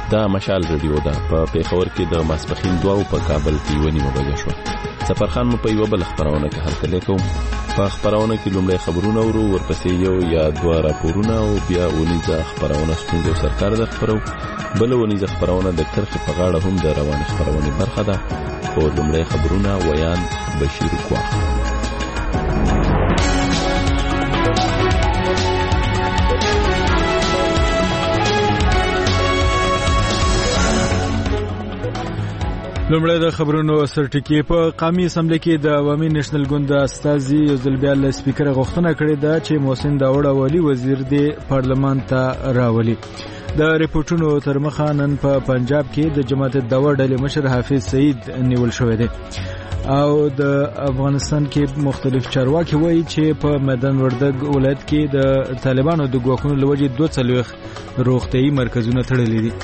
دا مشال رادیو ده په پیښور کې د ماسپخین 2 په کابل کې ونیمه بجه شو. سفرخان مو په یو بل خبرونه کې هرکلی کوم. په خبرونه کې لومړی خبرونه ورو، ورپسې یو یا 2 راپورونه او بیا ونیزه خبرونه ستونزو سرکار د خبرو. بل ونیزه خبرونه د کرخې په غاړه هم د رواني خبرونه برخه ده. او لومړی خبرونه ویان بشیر کوه. لومړی د خبرونو سرټکی. په قومي اسمبلی کې د عوامي نېشنل ګوند استازي یو ځل بیا له سپیکر غوښتنه کړې ده چې محسن داوړ اولی وزیر د پارلمان ته راولي. د ریپورتونو تر مخه نن په پنجاب کې د جماعت داوړ ډلې مشر حافظ سعید نیول شوی دی او د افغانستان کې مختلف چارواکي وایي چې په میدان وردګ ولایت کې د طالبانو د ګواښونو لوجې 2 روغتیايي مرکزونه تړلي دي.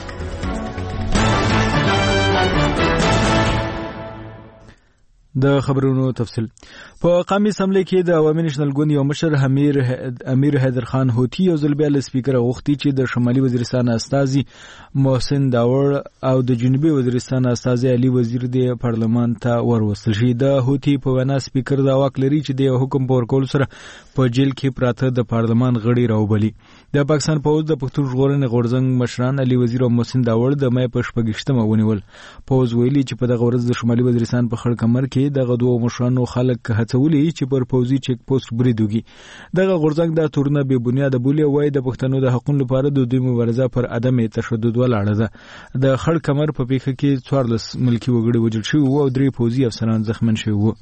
د خبرونو تفصیل. په قومي اسمبلی کې د عوامي نېشنل ګوند یو مشر امیر حیدر خان هوتی یو ځل بیا له سپیکر غوښتي چې د شمالي وزیرستان استازي محسن داوړ او د جنوبي وزیرستان استازي علي وزیر د پارلمان ته وروستل شي. د هوتی په وینا سپیکر دا واک لري چې د حکم په ورکول سره په جیل کې پراته د پارلمان غړي راوبلي. د پاکستان پوز د پښتون ژغورنې غورځنګ مشران علي وزیر او محسن داوړ د مې په 28مه ونیول. پوز ویلي چې په دغه ورځ د شمالي وزیرستان په خړ کمر کې دغه 2 مشرانو خلک هڅولي چې پر پوزي چیک پوسټ برید وکړي. دغه غورځنګ د تورنه به بنیاد بولی وای د پښتنو د حقوقو لپاره د دوی مبارزه پر عدم تشدد ولاړه ده. د خړ کمر په پیښه کې 14 ملکی وګړي وژل شوي او 3 پوزي افسران زخمن شوي وو.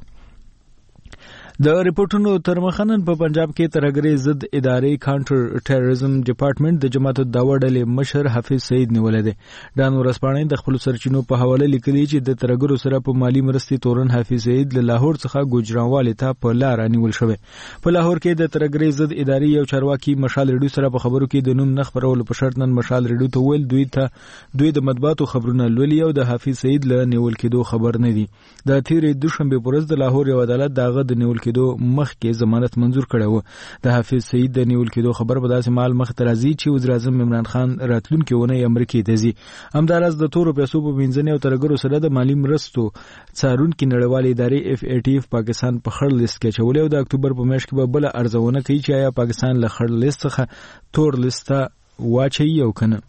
د ریپورتونو تر مخنن په پنجاب کې ترهګرۍ ضد ادارې کاونټر ټیرریزم ډپارټمنټ د جماعت داوړ ډلې مشر حافظ سعید نیولې ده. ډان ورسپانې د خپل سرچینو په حواله لیکلي چې د ترهګرو سره په مالی مرستې تورن حافظ سعید له لاهور څخه ګوجرانوالې ته په لار نیول شوی. په لاهور کې د ترهګرۍ ضد ادارې یو چارواکي مشال ریډیو سره په خبرو کې د نوم نه خبرولو په شرط نن مشال ریډیو ته ویل دوی د مطبوعاتو خبرونه لولي او د حافظ سعید له نیول کېدو خبر نه دي. د تیرې دوشنبه پر ورځ د لاهور یو عدالت دغه د نیول کېدو مخ کې ضمانت منظور کړی و. د حافظ سعید د نیول کېدو خبر په داسې مال مخ ته راځي چې وزیر اعظم عمران خان راتلونکي ونې امریکا ته ځي. همدارس د تورو پیسو په وینځنې او ترهګرو سره د مالی مرستو څارونکو نړیوالې ادارې FATF پاکستان په خړ لیست کې چولې او د اکتوبر په میاشت کې به بل ارزونه کوي چې آیا پاکستان له خړ لیست څخه تور لیست واچي او کنه.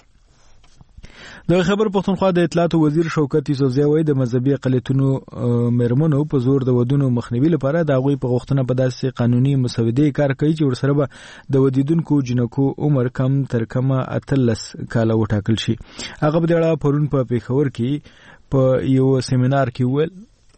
د خبر پښتونخوا د اطلاعات وزیر شوکت یوسفزی وایي د مذهبي اقلیتونو مرمنو په زور د ودونو مخنیوي لپاره د هغوی په غوښتنه په داسې قانوني مسودې کار کوي چې ورسره به د ودیدونکو جنکو عمر کم تر کمه 18 کاله وټاکل شي. هغه په دې اړه پرون په پیښور کې په یو سیمینار کې ویل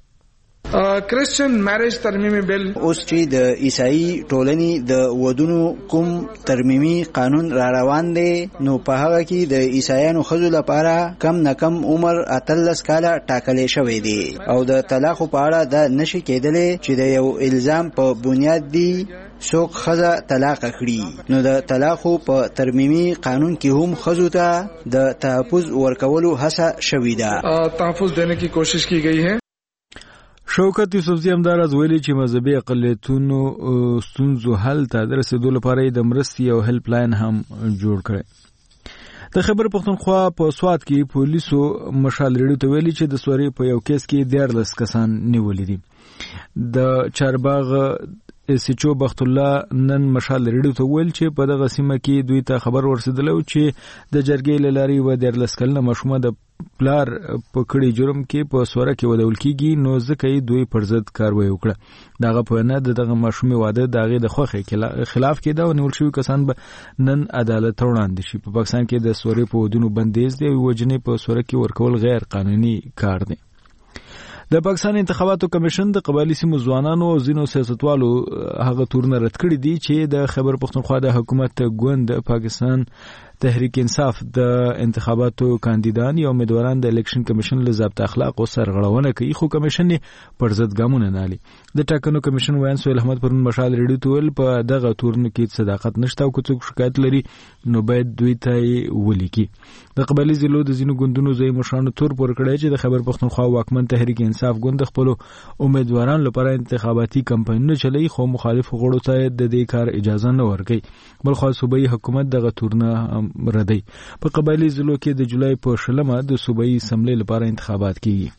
کرسچن میریج ترمیمي بل اوس چې د عیسائی ټولنې د ودونو کوم ترمیمي قانون را روان دی نو په هغه کې د عیسایانو ښځو لپاره کم نه کم عمر 18 کاله ټاکلی شوی دی او د طلاق په اړه دا نشي کېدلی چې د یو الزام په بنیاد دی څوک ښځه طلاق کړي. نو د طلاق په ترمیمي قانون کې هم ښځو ته د تحفظ ورکولو هڅه شوې ده. تحفظ دینے کی کوشش کی گئی ہے. شوکت یوسفزی همدارز ویلي چې مذهبي اقلیتونو ستونزو حل ته د رسیدو لپاره د مرستې او هیلپ لاین هم جوړ کړی. د خبر پښتونخوا په سوات کې پولیسو مشال ریډیو ته ویلي چې د سوري په یو کیس کې 14 کسان نیولې دي. د چارباغ سچو بخت الله نن مشال ریډیو ته ویل چې په دغه سیمه کې دوی ته خبر ورسېدلو چې د جرګې لاري و 14 کلنه مشومه د پلار په کړي جرم کې په سوره کې ودول کیږي نو ځکه دوی پر ضد کاروي وکړه. دغه په نه دغه مشومه واده دغه د خوخه خلاف کې دا ونول شوی کسان به نن عدالت وړاندې شي. په پاکستان کې د سوري په ودونو بندیز دی وجنې په سوره کې ورکول غیر قانوني کار دی. د پاکستان انتخاباتو کمیشن د قبایلی سیمو ځوانانو او ځینو سیاستوالو هغه تورونه رد کړي دي چې د خبر پښتونخوا د حکومت ګوند پاکستان تحریک انصاف د انتخاباتو کاندیدان یا امیدواران د الیکشن کمیشن له ضابط اخلاق او سرغړونه کوي خو کمیشن پر ضد ګامونه نه لري. د ټاکنو کمیشن وایي سهیل احمد پرون مشال ریډیو ته ویل په دغه تورنو کې صداقت نشته او څوک شکایت لري نو باید دوی ته ولیکي. د قبایلی ضلعو د ځینو ګوندونو ځای مشرانو تور پور کړی چې د خبر پښتونخوا واکمن تحریک انصاف ګوند خپل امیدواران لپاره انتخاباتي کمپاینونه چلوي خو مخالف غړو ته د دې کار اجازه نه ورکوي. بلخو صوبایي حکومت دغه تورنه ردی. په قبایلی ضلعو کې د جولای په 16 د صوبایي اسمبلی لپاره انتخابات کیږي.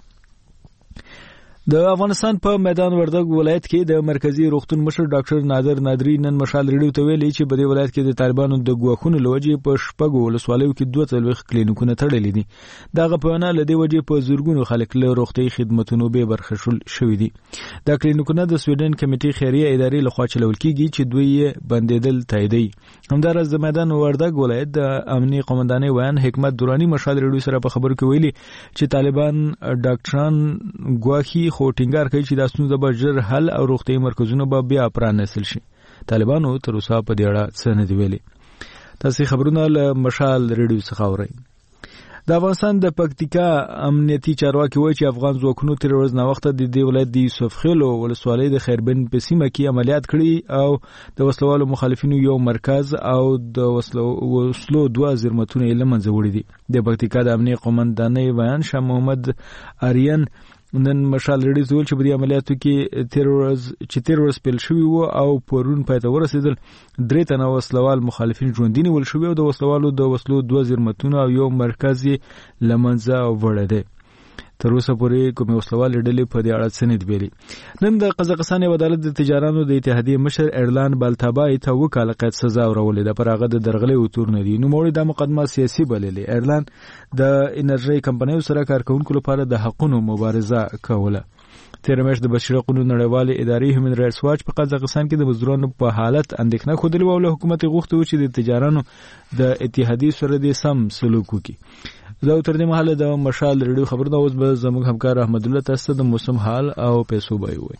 د افغانستان په میدان وردګ ولایت کې د مرکزی روغتون مشر ډاکټر نادر نادری نن مشال ریډیو ته ویلي چې په دې ولایت کې د طالبانو د ګواښونو لوجې په شپږو ولسوالیو کې 22 کلینیکونه تړلي دي. دغه په وینا له دې وجې په زورګونو خلک له روغتي خدماتونو به برخه شوي دي. دا کلینیکونه د سویډن کمیټې خیریه ادارې لخوا چلول کیږي چې دوی یې بندیدل تاییدوي. همدارس د میدان وردګ ولایت د امنیي قومندانۍ ویان حکمت درانی مشال ریډیو سره په خبرو کې ویلي چې طالبان ډاکټران ګواښي خو ټینګار کوي چې دا ستونزه به ژر حل او روغتي مرکزونه به بیا پرانیستل شي. طالبانو تر اوسه په دې اړه څه نه دی ویلي. تاسو خبرونه له مشال ریډیو څخه اورئ. د افغانستان د پکتیکا امنیتي چارواکي وایي چې افغان ځواکونو تر ورځ نه وخت د دې ولایت د یوسف خیلو ولسوالۍ د خیربند په سیمه کې عملیات کړي او د وسلوالو مخالفینو یو مرکز او د وسلو 2 زرمتونه یې له منځه وړي دي. د پکتیکا د امنیتي قومندانۍ بیان شاه محمد آریان نن مشال ریډیو ته ویل چې په دې عملیاتو کې تیر ورځ پیل شوي وو او پرون پای ته ورسېدل. 3 تنه وسلوال مخالفین ژوندي نیول شوي او د وسلوالو د وسلو 2 زرمتونه او یو مرکز یې له منځه وړی دی. تر اوسه پورې کومې وسلوالې ډلې په دې اړه څه نه دي ویلي. نن د قزاقستان یو عدالت د تجارانو د اتحادیې مشر ایرلان بالتابای ته 2 کاله قید سزا ورولې ده پر هغه د درغلۍ او تور نه دي. نوموړي دا مقدمه سیاسي بللې. ایرلان د انرژي کمپنیو سره کارکونکو لپاره د حقونو مبارزه کوله. تیر میاشت د بشري حقوقو نړیوالې ادارې هیومن رایټس واچ په قزاقستان کې د مزدورانو په حالت اندېښنه ښودلې او له حکومت غوښتي و چې د تجارانو د اتحادیې سره د سم سلوک وکړي. دا تر دې مهاله د مشال ریډیو خبرونه اوس به زموږ همکار احمد الله تاسو د موسم حال او پیسو به وي.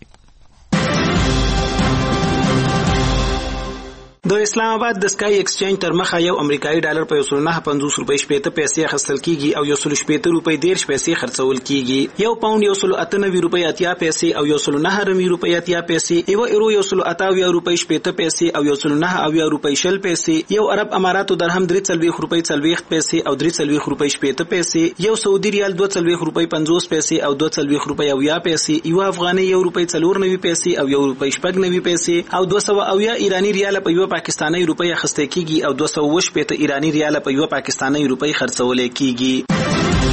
د اسلام آباد د سکای ایکسچینج تر مخه یو امریکایي ډالر په 1.50 روپۍ شپېته پیسې خرڅل کیږي او 1.70 روپۍ 10 پیسې خرڅول کیږي. یو پاوند 198 روپۍ 80 پیسې او 1.9 روپۍ 80 پیسې، یو یورو 1.80 روپۍ شپېته پیسې او 1.9 روپۍ 20 پیسې، یو عرب اماراتو درهم 3 روپۍ 40 پیسې او 3 روپۍ شپېته پیسې، یو سعودي ریال 2 روپۍ 50 پیسې او 2 روپۍ 90 پیسې، یو افغاني 1 روپۍ 94 پیسې او 1 روپۍ 90 پیسې او 200 ایرانی ریال په یو پاکستانی روپۍ اخیستل کیږي او 280 ایرانی ریال په یو پاکستانی روپۍ خرڅول کیږي.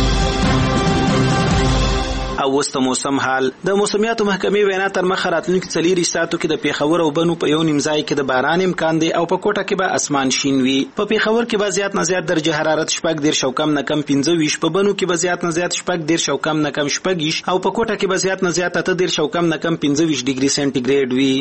او وست موسم حال د موسمیاتو محکمې وینا تر مخه راتلونکي 4 ساعتو کې د پیښور او بنو په یو نیمځای کې د باران امکان دی او په کوټه کې به اسمان شین وي. په پیښور کې به زیات نه زیات درجه حرارت 14 او کم نه کم 15، په بنو کې به زیات نه زیات 14 او کم نه کم 14 او په کوټه کې به زیات نه زیات 18 او کم نه کم 15 ډیګري سنټیګریډ وي.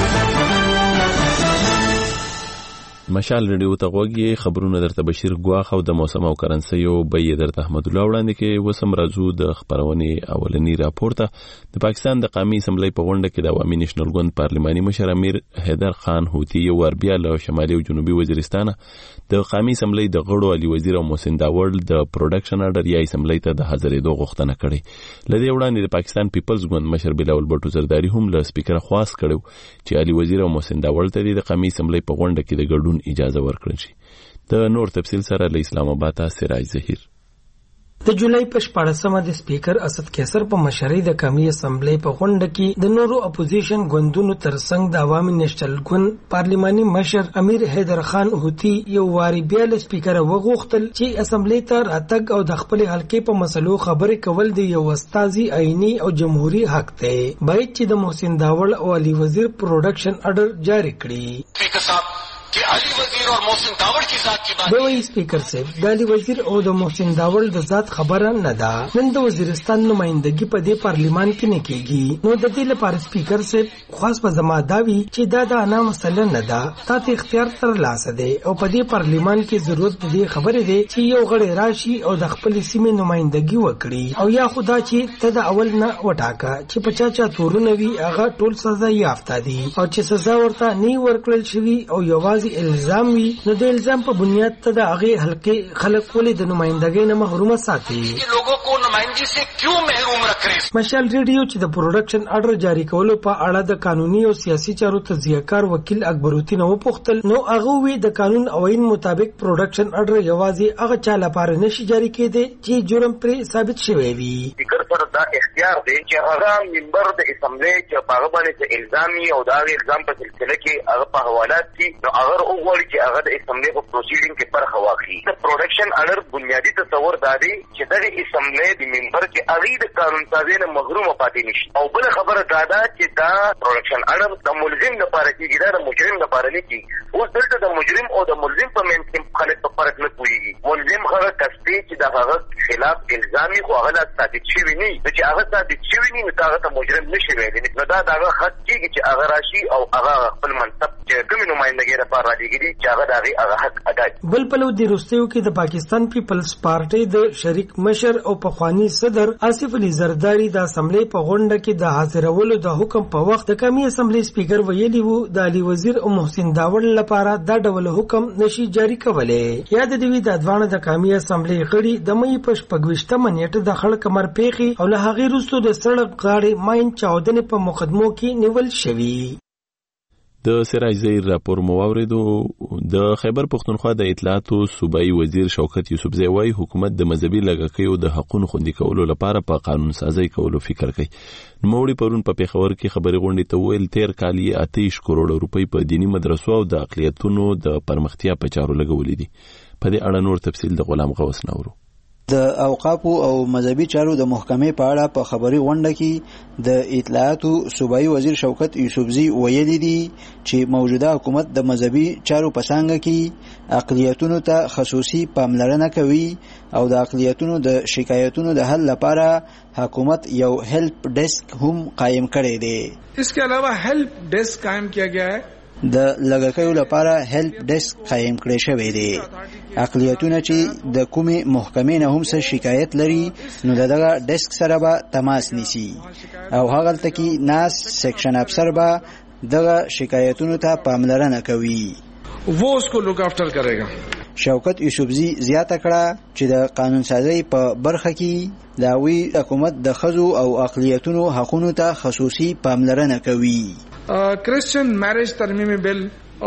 مشال ریډیو ته غوږی خبرونه درته بشیر ګواخ او د موسم او کرنسي او به درته احمد الله وړاندې کې وسم راځو د خبرونې اولنی راپورته. د پاکستان د قومي اسمبلی په غونډه کې د عوامي نېشنل ګوند پارلماني مشر امیر حیدر خان هوتی یو وربیا له شمالي او جنوبي وزیرستان د قومي اسمبلی د غړو علي وزیر او محسن داوړ د پروډکشن اډر یا اسمبلی ته د حاضرېدو غوښتنه کړې. لدې وړاندې د پاکستان پیپلز ګوند مشر بلاول بټو زرداری هم له سپیکر خواست کړو چې علي وزیر او محسن داوړ ته د قومي اسمبلی په غونډه کې د ګډون اجازه ورکړل شي. د نور تفصیل سره له اسلام آباد سراج ظهیر. د جولای په 14مه د سپیکر اسد کیسر په مشرۍ د قومي اسمبلی په غونډه کې د نورو اپوزیشن ګوندونو ترڅنګ د عوامي نېشنل ګوند پارلماني مشر امیر حیدر خان هوتی یو واری بیا له سپیکر وغوښتل چې اسمبلی ته راتګ او د خپل حلقې په مسلو خبرې کول د یو استازي آئینی او جمهوریت حق دی. باید چې د محسن داوړ او علي وزیر پروډکشن اډر جاری کړي. कि अली वजीर और मोहसिन दावड़ की ذات की बात دوی سپیکر صاحب د علي وزیر او د محسن داوړ د ذات خبره نه ده. نن د وزیرستان نمائندګي په دې پارلیمان کې نه کیږي. نو د دې لپاره سپیکر صاحب خاص په زما داوی چې دا د انا مسله نه ده. تاسو اختیار تر لاسه دی او په دې پارلیمان کې ضرورت دې خبره دی چې یو غړی راشي او د خپل سیمې نمائندګي وکړي او یا خدا چې ته د اول نه وټاکه چې په چا تورونه وي هغه ټول سزا یافته دي او چې سزا ورته نه ورکړل شوی او یوازې الزام وي نو د الزام په بنیاد ته د هغه حلقې خلک ولې د نمائندګۍ نه محروم ساتي. لوگوں کو نمائندگی سے کیوں محروم رکھا مشال ریډیو چې د پروډکشن آرډر جاری کولو په اړه د قانوني او سیاسي چارو تجزیه‌کار وکیل اکبر الدین وپوښتل، نو هغه وی د قانون او آئین مطابق پروډکشن آرډر یوازې هغه چا لپاره نشي جاری کېدی چې جرم پر ثابت شوی وي. فکر پر دا اختیار دی چې هغه ممبر د اسمبلی چې په هغه باندې الزامي او دا الزام په سلسله کې هغه په حوالات کې نو هغه وګوري چې هغه د اسمبلی په پروسیډینګ کې برخه واخلي. د پروډکشن آرډر بنیادی تصور دا دی چې د اسمبلی د ممبر چې هغه د قانون سازي نه محروم پاتې نشي. او بل خبره دا ده چې دا پروډکشن آرډر د ملزم لپاره کېږي، دا د مجرم لپاره نه کېږي. اوس دلته د مجرم او د ملزم په منځ کې خلک په فرق نه پوهېږي. ملزم هغه کس دی چې د هغه خلاف الزامي خو هغه لا ثابت شوي نه وي، چې هغه ثابت شوي نه نو هغه ته مجرم نشي ویلی. نو دا د هغه حق کېږي چې هغه راشي او هغه خپل منصب چې کومې نمایندګۍ لپاره رالیږلي چې هغه د هغې حق ادا کړي. بل پلو د وروستیو کې د پاکستان پیپلز پارټۍ د شریک مشر او پخوانی صدر آصف علي زرداری د اسمبلی په غونډه کې د حاضرولو د حکم په وخت د قومي اسمبلی سپیکر ویلي وو د علي وزیر او محسن داوړ لپاره دا ډول حکم نشي جاری کولای. یاد دی د ځوان د قومي اسمبلی غړي د مې په 25 منېټه د خلک کمر پیخي او له هغې وروسته د سړک غاړې ماین چاودنې په مقدمو کې نیول شوي. د سراج زیر راپور مو واوریدو. د خیبر پختونخوا د اطلاعاتو صوبایي وزیر شوکت یوسفزی وايي حکومت د مذهبي لږکیو د حقوقو خوندي کولو لپاره په قانون سازي کولو فکر کوي. نوموړي پرون په پیښور کې خبري غونډې ته ویل 13 کال یې 28 کروڑ روپۍ په دینی مدرسو او د اقلیتونو د پرمختیا په چارو لګولې دي. په دې اړه نور تفصیل د غلام غوث نورو. د اوقافو او مذهبي چارو د محکمې په اړه په خبري غونډه کې د اطلاعاتو صوبایي وزیر شوکت یوسفزی ویلي دي چې موجوده حکومت د مذهبي چارو په څانګه کې اقلیتونو ته خصوصي پاملرنه کوي او د اقلیتونو د شکایتونو د حل لپاره حکومت یو هیلپ ډیسک هم قائم کړی دی. इसके अलावा हेल्प डेस्क कायम किया गया है. د لږکیو لپاره هیلپ ډیسک قائم کړی شوی دی. اقلیتونه چې د کومې محکمې نه هم څه شکایت لري نو دغه ډیسک سره به تماس نیسي او هغلته کې ناس سیکشن افسر به دغه شکایتونو ته پاملرنه کوي. वो उसको लुक आफ्टर करेगा. شوکت یوسفزی زیاته کړه چې د قانون سازی په برخه کې داوی حکومت د ښځو او اقلیتونو حقوقو ته خصوصي پاملرنه کوي. क्रिश्चियन मैरिज तरमीमी बिल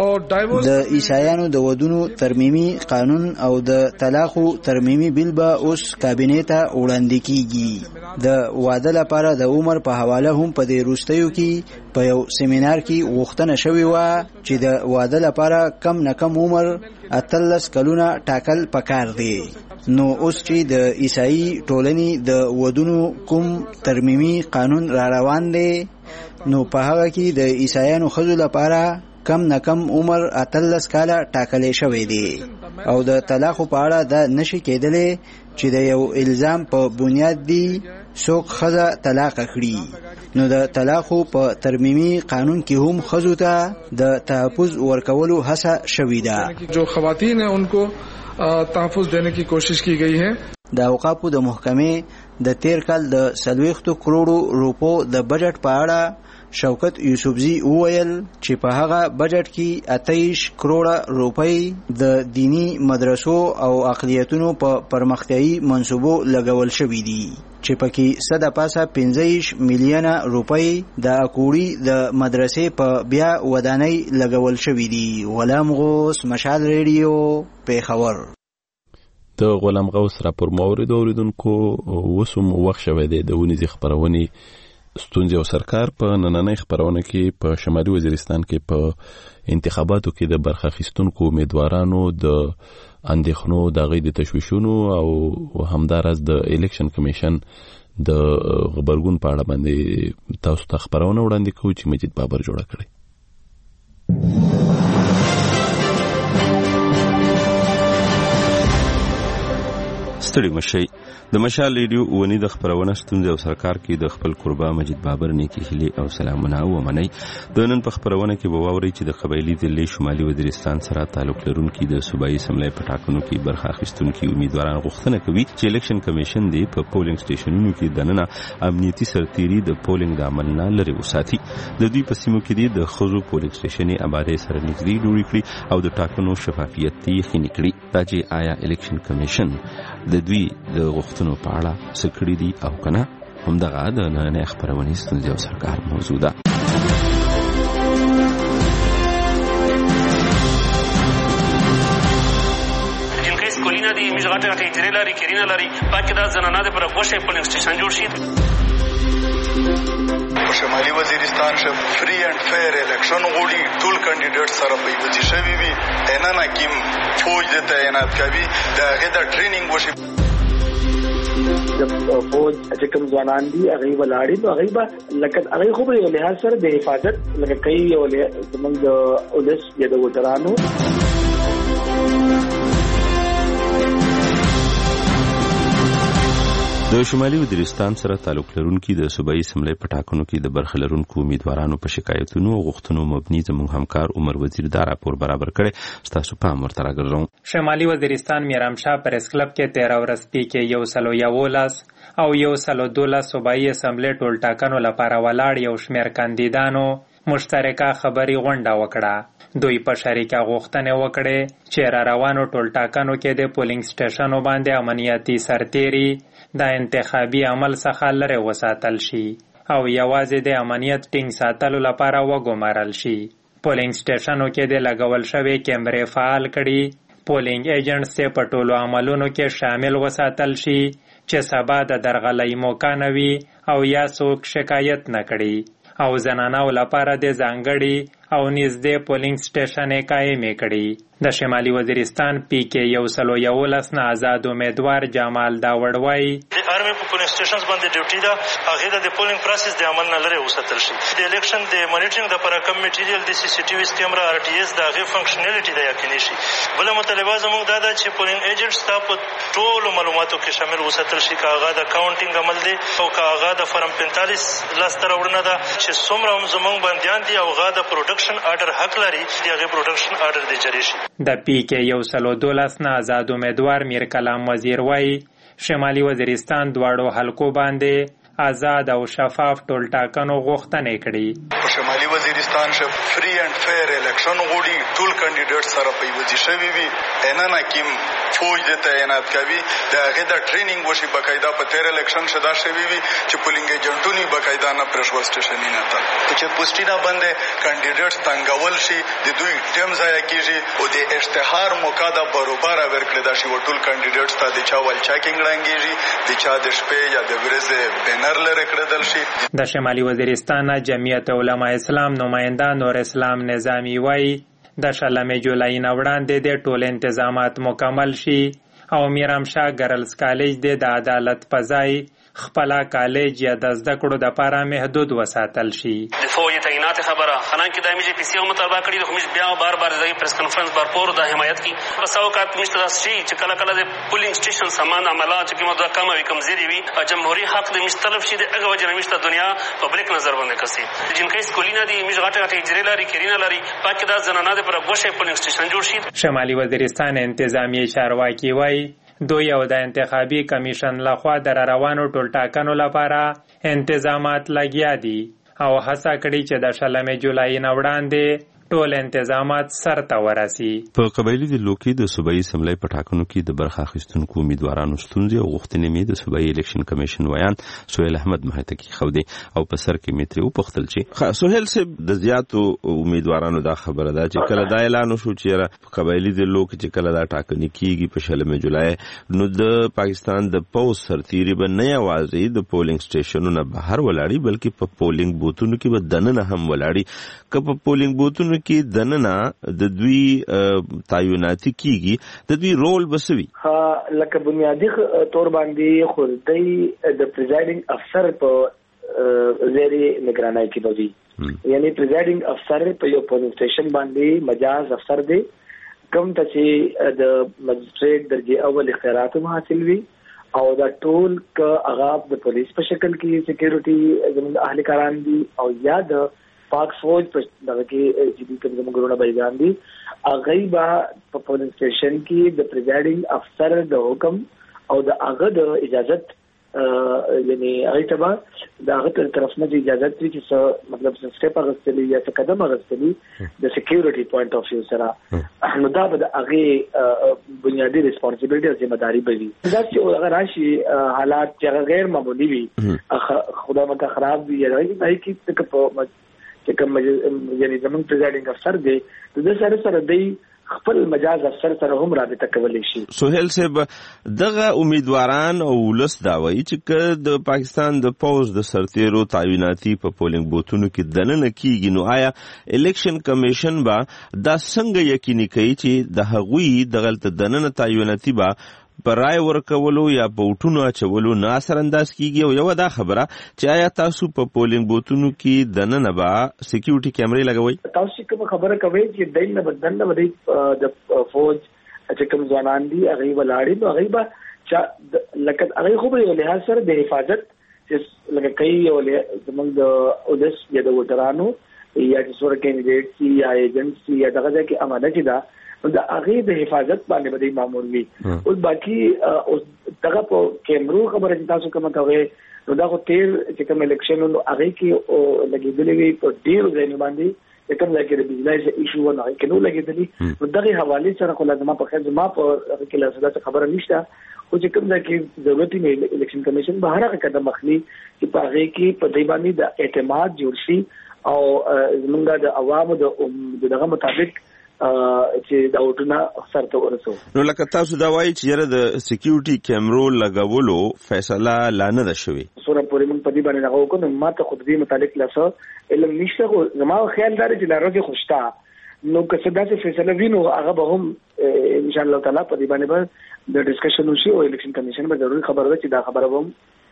د عیسایانو د ودونو ترمیمي قانون او د طلاقو ترمیمي بیل به اوس کابینې ته وړاندې کیږي. د واده لپاره د عمر په حواله هم په دې وروستیو کې په یو سیمینار کې غوښتنه شوې وه چې د واده لپاره کم نه کم عمر 18 کلونه ټاکل پکار دی. نو اوس چې د عیسائی ټولنې د ودونو کوم ترمیمي قانون را روان دی نو په هغه کې د عیسایانو ښځو لپاره کم نه کم عمر 18 کاله ټاکلی شوی دی او د طلاق په اړه دا نشي کېدلی چې د یو الزام په بنیاد دی څوک ښځه طلاق کړي. نو د طلاق په ترمیمي قانون کې هم ښځو ته د تحفظ ورکولو هڅه شوې ده. جو خواتین ہیں ان کو تحفظ دینے کی کوشش کی گئی ہے. د اوقافو د محکمې د 13 کال د 40 کروڑو روپو د بجټ په اړه شوکت یوسفزی وویل چې په هغه بجټ کې 28 کروڑ روپۍ د دینی مدرسو او اقلیتونو په پرمختیايي منصوبو لګول شوي دي چې پکې 15 میلیونه روپۍ د اکوړي د مدرسې په بیا ودانۍ لګول شوي دي. غلام غوث، مشال ریډیو، پیښور. د غلام غوث راپور مورید اوریدونکو وسوم وخت شوه د ونیزي خبرونې ستونزې او سرکار په نننۍ خبرونه کې په شمالي وزیرستان کې په انتخاباتو کې د برخه اخیستونکو امیدوارانو د اندېښنو د غي د تشویشونو او همدارس د الیکشن کمیشن د خبرګون په اړه باندې تاسو ته خبرونه وړاندې کوي چې مجید بابر جوړه کړي. ستړي مشي د مشال ریډیو ونی د خبرونه ستونزې او سرکار کې د خپل قربا مجید بابر نیکی هلي او سلامونه ومني. د نن په خبرونه کې به واوري چې د قبایلی ضلع شمالي وزیرستان سره تعلق لرونکي د صوبایي اسمبلی په ټاکنو کې برخه اخیستونکي امیدواران غوښتنه کوي چې الیکشن کمیشن دی په پولینګ سټیشنونو کې دننه امنیتي سرتيري د پولینګ د عمل نه لري وساتي. د دوی په سیمو کې د خزو پولینګ سټیشنې آبادی سره نږدې جوړ کړي او د ټاکنو شفافیت یقیني کړي. دا چې آیا الیکشن کمیشن د دوی د غوښتنو په اړه څه کړي دي او کنه همدغه د نن خبرونه ستونزې او سرکار موضوع ده. کلینا دي میږ غټه غټه اجرې لري کرینا لري پاکه دا زنانه د پر غوښه پولینګ سټیشن جوړ شي. شمالي وزیرستان شه فری اینڈ فیر الیکشن غوړي ټول کینډیډیټ سره په وځي شوی وي نه نه کیم فوج د تعینات کوي دا غدا ټریننګ وشي. د فوج چې کوم ځوانان دي هغه ولاړی نو هغه به لکه هغه خو په لحاظ سره د حفاظت لکه کوي او زمونږ د اولس یا د وترانو. د شمالي وزیرستان سره تعلق لرونکي د صوبایي اسمبلی په ټاکنو کې د برخه لرونکو امیدوارانو په شکایتونو او غوښتنو مبني زموږ همکار عمر وزیر دا راپور برابر کړي. ستاسو پام ورته راګرځوم. شمالي وزیرستان میرامشاه پریس کلب کې 13 ورځ کې 111 او 112 صوبایي اسمبلی ټول ټاکنو لپاره ولاړ یو شمېر کاندیدانو مشترکه خبري غونډه وکړه. دوی په شریکه غوښتنه وکړه چې را روانو ټول ټاکنو کې د پولینګ سټیشنونو باندې امنیتي سرتيري د انتخابي عمل څخه لرې وساتل شي او یوازې د امنیت ټینګ ساتلو لپاره وګمارل شي. پولینګ سټیشنونو کې د لګول شوی کیمرې فعال کړي. پولینګ ایجنټس په ټولو عملونو کې شامل وساتل شي چې سبا د درغلۍ موقع نه وي او یا څوک شکایت نه کړي او زنانو لپاره د ځانګړي او نږدې پولینګ سټیشن قائم کړي. د شمالي وزیرستان پی کې 111 نه آزاد امیدوار جمال داوړ وایي د آرمي په پولینګ سټیشنز باندې ډیوټي ده هغه د پولینګ پروسس د عمل نه لري وساتل شي. د الیکشن د مانیټرینګ لپاره کم میټیریل د سی سی ټي وي کیمرا آر ټي اس د هغه فنکشنالټي د یقیني شي. بل مطالبه زموږ دا ده چې پولینګ ایجنټس ته په ټولو معلوماتو کې شامل وساتل شي کاغه د کاونټینګ عمل دی او کاغه د فرم 45 لاس تر وړنه ده چې څومره زموږ بنديان دي او غا د پروډکشن آرډر حق لري دغه پروډکشن آرډر دی جاری شي. د پی کې 112 نه آزاد امیدوار میر کلام وزیر وایي شمالي وزیرستان دواړو حلقو باندې آزاد او شفاف ټول ټاکنو غوښتنې کړي. په شمالي وزیرستان شه فری اینڈ فیر الیکشن غوړي ټول کینډیډیټ سره په وځي شوی وي نه نه کیم فوج د تعینات کوي دا غدا ټریننګ وشي بقاعده په تیر الیکشن شدا شوی وي چې پولینګ ایجنټونی بقاعده نه پرشور سټیشن نه تا چې پوسټینا باندې کینډیډیټ څنګهول شي د دوی ټیم ځای کیږي او د اشتهار موقع د برابر ورکړل دا شي ټول کینډیډیټ ته د چا ول چاکینګ رانګيږي د چا د شپې یا د ورځې بنر لره کړدل شي. د شمالي وزیرستان جمعیت علماء اسلام نماینده نور اسلام نظامی وایي د شلمې جولای نه وړاندې د ټول انتظامات مکمل شي او میرامشاه ګرلز کالج د عدالت په ځای خپل کالج یا د زده کړو د لپاره محدود وساتل شي. د فوج تعینات خبره حالانکه د میجی پی سی او مطالبه کړي خو موږ بیا بار د پریس کانفرنس برپور د حمایت کی رساوکات مشترک شي چې کله کله د پولینګ سټیشن سامان عملات چې کومه کم وي کمزوري وي جمهوریت حق د مستلف شي د هغه وجه نشته دنیا پبلک نظر باندې کسي جنکې سکولینا دي میږ غټه غټه اجرې لري کرینا لري پاکه دا زنانه د پر غوښه پولینګ سټیشن جوړ شي. شمالي وزیرستان انتظامی چارواکي وایي دوی او د انتخابي کمیشن لخوا د روانو ټول ټاکنو لپاره انتظامات لګیا دي او هڅه کړې چې د شلمې جولای نه وړاندې ټول انتظامات سرته ورسي. په قبایلی د لوکی د صوبایي اسمبلی په ټاکنو کې د برخه اخیستونکو امیدوارانو ستونزې او غوښتنې د صوبایي الیکشن کمیشن ویان سهیل احمد محتکی خودي او په سر کې میتري او پختل چې سهیل صاحب د زیاتو امیدوارانو دا خبره ده چې کله دا اعلان وشو چې قبایلی د لوک چې کله دا ټاکنې کیږي په شلمې جولای نو د پاکستان د پوز سرتيري به نه یوازې د پولینګ سټیشنونو بهر ولاړی بلکې په پولینګ بوتونو کې به دننه هم ولاړی که په پولینګ بوتونو کې دننه د دوی تعیناتي کیږي د دوی رول بسوي لکه بنیادی تور باندې خودی د پریزایډینګ افسر په زیري نگرانی کې دوی یعنی پریزایډینګ افسر په یو پولینګ سټیشن باندې مجاز افسر دی کوم چې د مجستریټ درجه اول اختیارات حاصل وي او دا ټول ک اغاب د پولیس په شکل کې سکیورټي زموږ اهلکاران دي او یا د پاک فوج په دغه کې چې کوم زموږ بایګان دي هغه با په پولیس سټیشن کې د پریزایډینګ افسر د حکم او د هغه د اجازت یعنی هغه ته دا هغه طرف نه اجازه تري چې مطلب سټیپ اغستلی یا څه قدم اغستلی د سکیورټي پوینټ اف ویو سره نو دا به هغه بنیادی ریسپانسیبিলিټي او ذمہ داری به وي دا چې هغه راشي حالات چې غیر معمولی وي خدا مکه خراب وي یا هغه کې کوم یعنی زمون پریزایډینګ افسر دی د سره دی خپل مجاز افسر سره هم رابطه کولی شي. سہیل صاحب دغه امیدواران او ولس دا وایي چې د پاکستان د پوز د سرتیرو تعیناتی په پولینګ بوتونو کې دننه کیږي نو آیا الیکشن کمیشن با دا څنګه یقیني کوي چې د هغوی دغه دننه تعیناتی با برای ورکولو یا بوټونو اچولو نه اثر انداز کیږي او یو دا خبره چې آیا تاسو په پولینګ بوتونو کې دننه با سکیورټي کیمرې لګوي؟ تاسو کوم خبره کوي چې دینه بدنه ودی د فوج چې کوم ځوانان دي هغه ولاړی نو هغه به چې لکه هغه خو به له سره د حفاظت چې لکه کوي او زمونږ د اودس یا د وټرانو یا چې سور کینډیډیټ سی یا ایجنټ سی یا دغه کې امانه چې دا دا هغه د حفاظت باندې باندې مامور وي او باقي دغه په کیمرو خبره چې تاسو کوم کوي نو دا خو تیر چې کوم الیکشن نو هغه کې لګیدلې وي په ډیر ځای باندې کوم ځای کې د بجلی ایشو نه کې نو لګیدلې نو دغه حواله سره خو لازمه په خیر ما په کې لاسه خبره نشته او چې کوم ځای کې ضرورت نه الیکشن کمیشن به هر قدم اخلي چې په هغه کې په دې باندې د اعتماد جوړ شي او زمونږ د عوامو دغه مطابق چې دا وټونه سره ورسو. نو لکه تاسو دا وایي چې یره د سکیورټي کیمرو لګولو فیصله لا نه ده شوې سره پورې موږ په دې باندې راغو کوم ما ته خود دې متعلق لاسه علم نشته خو زما خیال دار چې لاره کې خوشتا نو که څه داسې فیصله وینو هغه به هم ان شاء الله تعالی په دې باندې د ډسکشن وشي او الیکشن کمیشن به ضروري خبره ده چې دا خبره هم